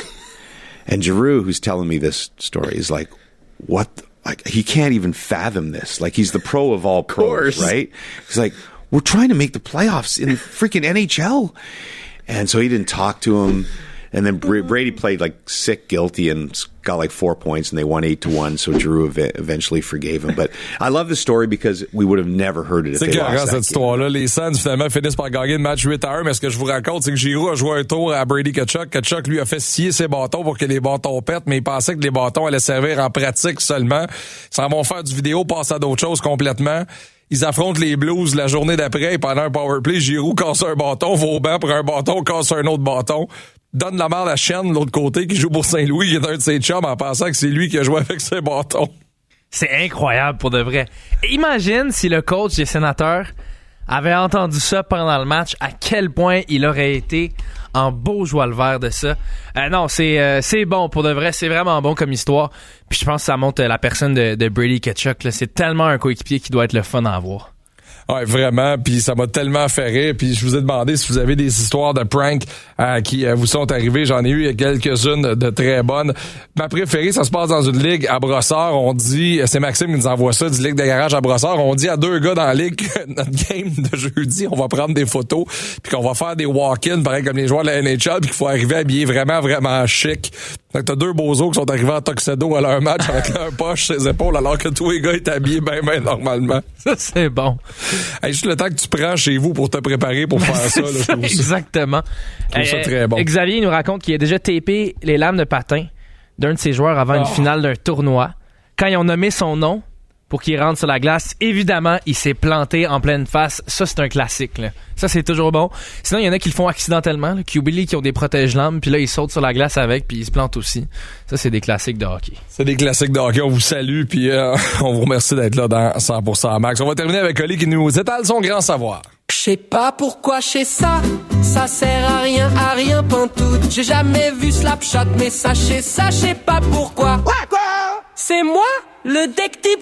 And Giroux, who's telling me this story, is like, what the? Like, he can't even fathom this. Like, he's the pro of all pros, right? He's like, we're trying to make the playoffs in the freaking NHL. And so he didn't talk to him. And then Brady played like sick guilty and got like 4 points, and they won 8-1. So Giroux eventually forgave him. But I love the story because we would have never heard it if they lost
cette histoire-là. Les Sens, finalement, finissent par gagner le match 8-1. Mais ce que je vous raconte, c'est que Giroux a joué un tour à Brady Tkachuk. Tkachuk lui a fait scier ses bâtons pour que les bâtons pètent, mais il pensait que les bâtons allaient servir en pratique seulement. Ils s'en vont faire du vidéo, passent à d'autres choses complètement. Ils affrontent les Blues la journée d'après, et pendant un powerplay, Giroux casse un bâton, va au banc pour un bâton, casse un autre bâton, donne la merde à Shen de l'autre côté, qui joue pour Saint-Louis, qui est un de ses chums, en pensant que c'est lui qui a joué avec ses bâtons.
C'est incroyable pour de vrai. Imagine si le coach des Sénateurs avait entendu ça pendant le match, à quel point il aurait été en beau joie le vert de ça. Non, c'est bon pour de vrai, c'est vraiment bon comme histoire. Puis je pense que ça montre la personne de Brady Tkachuk. Là. C'est tellement un coéquipier qui doit être le fun à avoir.
Ouais, vraiment, puis ça m'a tellement fait rire, puis je vous ai demandé si vous avez des histoires de prank qui vous sont arrivées. J'en ai eu quelques-unes de très bonnes. Ma préférée, ça se passe dans une ligue à Brossard. On dit, c'est Maxime qui nous envoie ça, du ligue de garage à Brossard. On dit à 2 gars dans la ligue que notre game de jeudi, on va prendre des photos, puis qu'on va faire des walk-ins, pareil comme les joueurs de la NHL, puis qu'il faut arriver habillé vraiment, vraiment chic. Donc t'as 2 bozos qui sont arrivés en tuxedo à leur match avec leur poche sur les épaules, alors que tous les gars étaient habillés bien normalement.
Ça, c'est bon.
Hey, juste le temps que tu prends chez vous pour te préparer pour faire ça. Là,
exactement.
Je trouve ça très bon.
Xavier nous raconte qu'il a déjà tapé les lames de patin d'un de ses joueurs avant une finale d'un tournoi. Quand ils ont nommé son nom pour qu'il rentre sur la glace, évidemment, il s'est planté en pleine face. Ça, c'est un classique. Là. Ça, c'est toujours bon. Sinon, il y en a qui le font accidentellement, là, qui oublient qu'ils ont des protège-lames, puis là, ils sautent sur la glace avec, puis ils se plantent aussi. Ça, c'est des classiques de hockey.
C'est des classiques de hockey. On vous salue, puis on vous remercie d'être là dans 100% Max. On va terminer avec Oli qui nous étale son grand savoir.
Je sais pas pourquoi je sais ça, ça sert à rien pantoute. J'ai jamais vu Slapshot, mais sachez, pas pourquoi. Quoi? C'est moi, le détective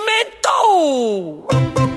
Fimento!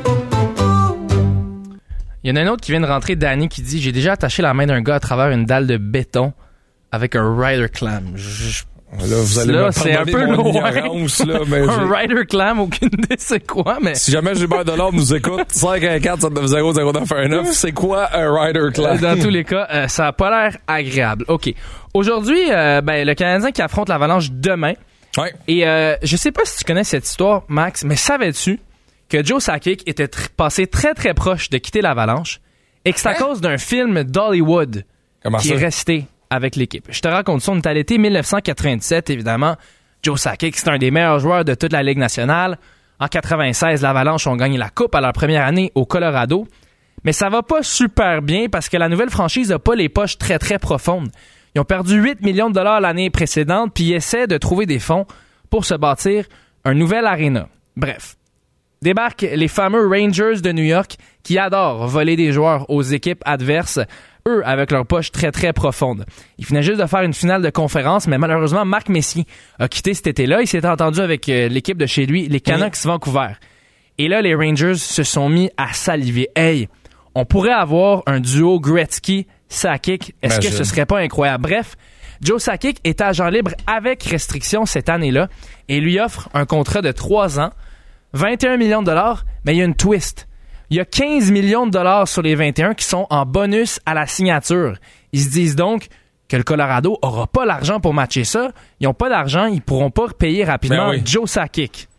Il y en a un autre qui vient de rentrer, Danny, qui dit « J'ai déjà attaché la main d'un gars à travers une dalle de béton avec un rider clam. »
Là, vous allez me
c'est un peu
loin. Là, mais
un rider clam, aucune idée c'est quoi, mais...
Si jamais Gilbert Delorme nous écoute, 514-790-0919, c'est quoi un rider clam?
Dans tous les cas, ça a pas l'air agréable. OK. Aujourd'hui, le Canadien qui affronte l'Avalanche demain.
Ouais.
Et je sais pas si tu connais cette histoire, Max, mais savais-tu que Joe Sakic était passé très très proche de quitter l'Avalanche et que c'est à cause d'un film d'Hollywood qui est resté avec l'équipe. Je te raconte ça, on est à l'été 1997, évidemment. Joe Sakic, c'est un des meilleurs joueurs de toute la Ligue nationale. En 96, l'Avalanche ont gagné la Coupe à leur première année au Colorado. Mais ça va pas super bien parce que la nouvelle franchise a pas les poches très très profondes. Ils ont perdu 8 millions de dollars l'année précédente, puis ils essaient de trouver des fonds pour se bâtir un nouvel aréna. Bref, débarquent les fameux Rangers de New York qui adorent voler des joueurs aux équipes adverses, eux avec leurs poches très très profondes. Ils venaient juste de faire une finale de conférence, mais malheureusement, Mark Messier a quitté cet été-là. Il s'était entendu avec l'équipe de chez lui, les Canucks Vancouver. Et là, les Rangers se sont mis à saliver. Hey, on pourrait avoir un duo Gretzky-Sakic. Est-ce que ce serait pas incroyable? Bref, Joe Sakic est agent libre avec restriction cette année-là et lui offre un contrat de 3 ans, 21 millions de dollars, mais il y a une twist. Il y a 15 millions de dollars sur les 21 qui sont en bonus à la signature. Ils se disent donc que le Colorado aura pas l'argent pour matcher ça. Ils n'ont pas d'argent, ils pourront pas payer rapidement Joe Sakic.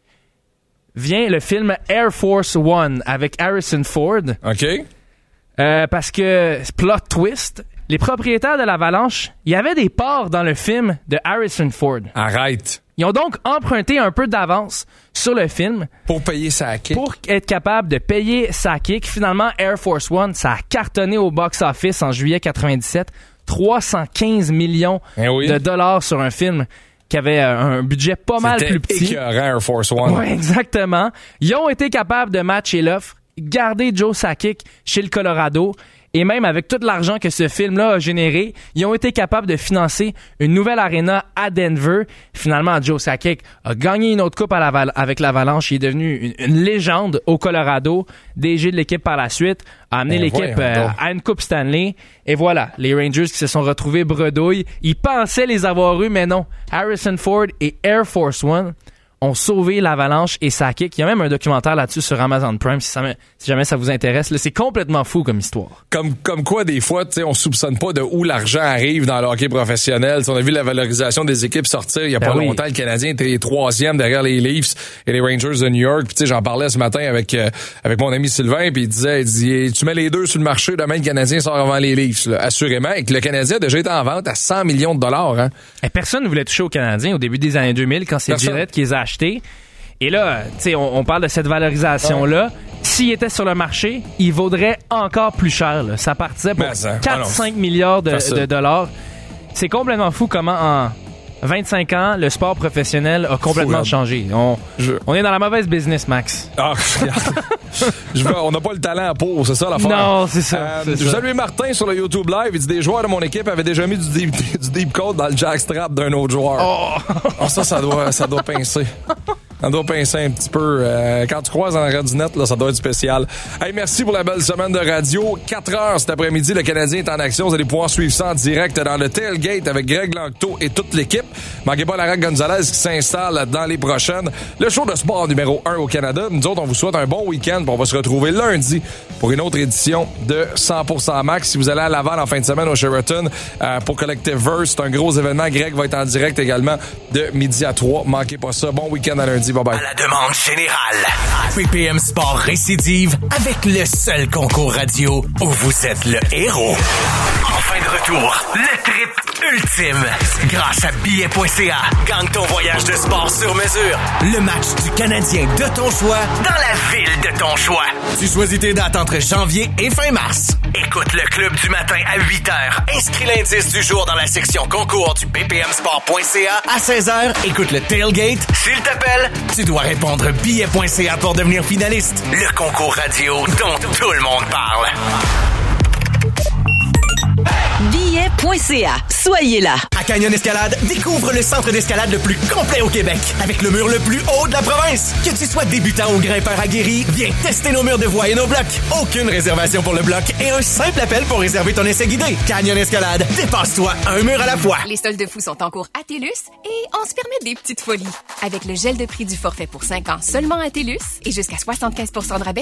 Vient le film Air Force One avec Harrison Ford.
OK.
Parce que, plot twist, les propriétaires de l'Avalanche, il y avait des parts dans le film de Harrison Ford.
Arrête.
Ils ont donc emprunté un peu d'avance sur le film.
Pour payer Sakic.
Pour être capable de payer Sakic. Finalement, Air Force One, ça a cartonné au box-office en juillet 97. 315 millions de dollars sur un film qui avait un budget pas mal plus petit.
C'était écœurant, Air Force One.
Oui, exactement. Ils ont été capables de matcher l'offre, garder Joe Sakic chez le Colorado. Et même avec tout l'argent que ce film-là a généré, ils ont été capables de financer une nouvelle aréna à Denver. Finalement, Joe Sakic a gagné une autre coupe avec l'Avalanche. Il est devenu une légende au Colorado. DG de l'équipe par la suite, a amené l'équipe à une coupe Stanley. Et voilà, les Rangers qui se sont retrouvés bredouilles. Ils pensaient les avoir eus, mais non. Harrison Ford et Air Force One ont sauvé l'Avalanche et Sakic. Il y a même un documentaire là-dessus sur Amazon Prime, si jamais ça vous intéresse. Là, c'est complètement fou comme histoire.
Comme quoi, des fois, on soupçonne pas de où l'argent arrive dans le hockey professionnel. T'sais, on a vu la valorisation des équipes sortir il y a pas longtemps. Le Canadien était 3e derrière les Leafs et les Rangers de New York. Puis j'en parlais ce matin avec mon ami Sylvain, puis il dit tu mets les deux sur le marché, demain le Canadien sort avant les Leafs. Là, assurément. Et que le Canadien a déjà été en vente à 100 millions de dollars. Hein.
Et personne ne voulait toucher au Canadien au début des années 2000 quand c'est Gillette qui les a achetés. Et là, tu sais, on parle de cette valorisation-là. S'il était sur le marché, il vaudrait encore plus cher. Là. Ça partirait pour 4-5 milliards de dollars. C'est complètement fou comment en 25 ans, le sport professionnel a complètement changé. On est dans la mauvaise business, Max.
Ah, on n'a pas le talent pour, c'est ça l'affaire.
Non, c'est ça.
Je salue Martin sur le YouTube Live. Il dit des joueurs de mon équipe avaient déjà mis du deep code dans le jackstrap d'un autre joueur. Ça doit pincer. Ça doit pincer un petit peu. Quand tu croises en arrière du net, là, ça doit être spécial. Hey, merci pour la belle semaine de radio. 4 heures cet après-midi, le Canadien est en action. Vous allez pouvoir suivre ça en direct dans le Tailgate avec Greg Lanctot et toute l'équipe. Manquez pas Lara Gonzalez qui s'installe dans les prochaines. Le show de sport numéro 1 au Canada. Nous autres, on vous souhaite un bon week-end. On va se retrouver lundi pour une autre édition de 100% Max. Si vous allez à Laval en fin de semaine au Sheraton pour Collective Verse, c'est un gros événement. Greg va être en direct également de midi à 3. Manquez pas ça. Bon week-end à lundi. Bye bye.
À la demande générale, BPM Sport récidive avec le seul concours radio où vous êtes le héros. En fin de retour, le trip ultime. Grâce à billet.ca, gagne ton voyage de sport sur mesure. Le match du Canadien de ton choix dans la ville de ton choix. Tu choisis tes dates entre janvier et fin mars. Écoute le club du matin à 8h. Inscris l'indice du jour dans la section concours du bbmsport.ca. À 16h, écoute le tailgate. S'il t'appelle, tu dois répondre billet.ca pour devenir finaliste. Le concours radio dont tout le monde parle.
Billet.ca. Soyez là.
À Canyon Escalade, découvre le centre d'escalade le plus complet au Québec, avec le mur le plus haut de la province. Que tu sois débutant ou grimpeur aguerri, viens tester nos murs de voie et nos blocs. Aucune réservation pour le bloc et un simple appel pour réserver ton essai guidé. Canyon Escalade, dépasse-toi un mur à la fois.
Les soldes fous sont en cours à TELUS et on se permet des petites folies. Avec le gel de prix du forfait pour 5 ans seulement à TELUS et jusqu'à 75% de rabais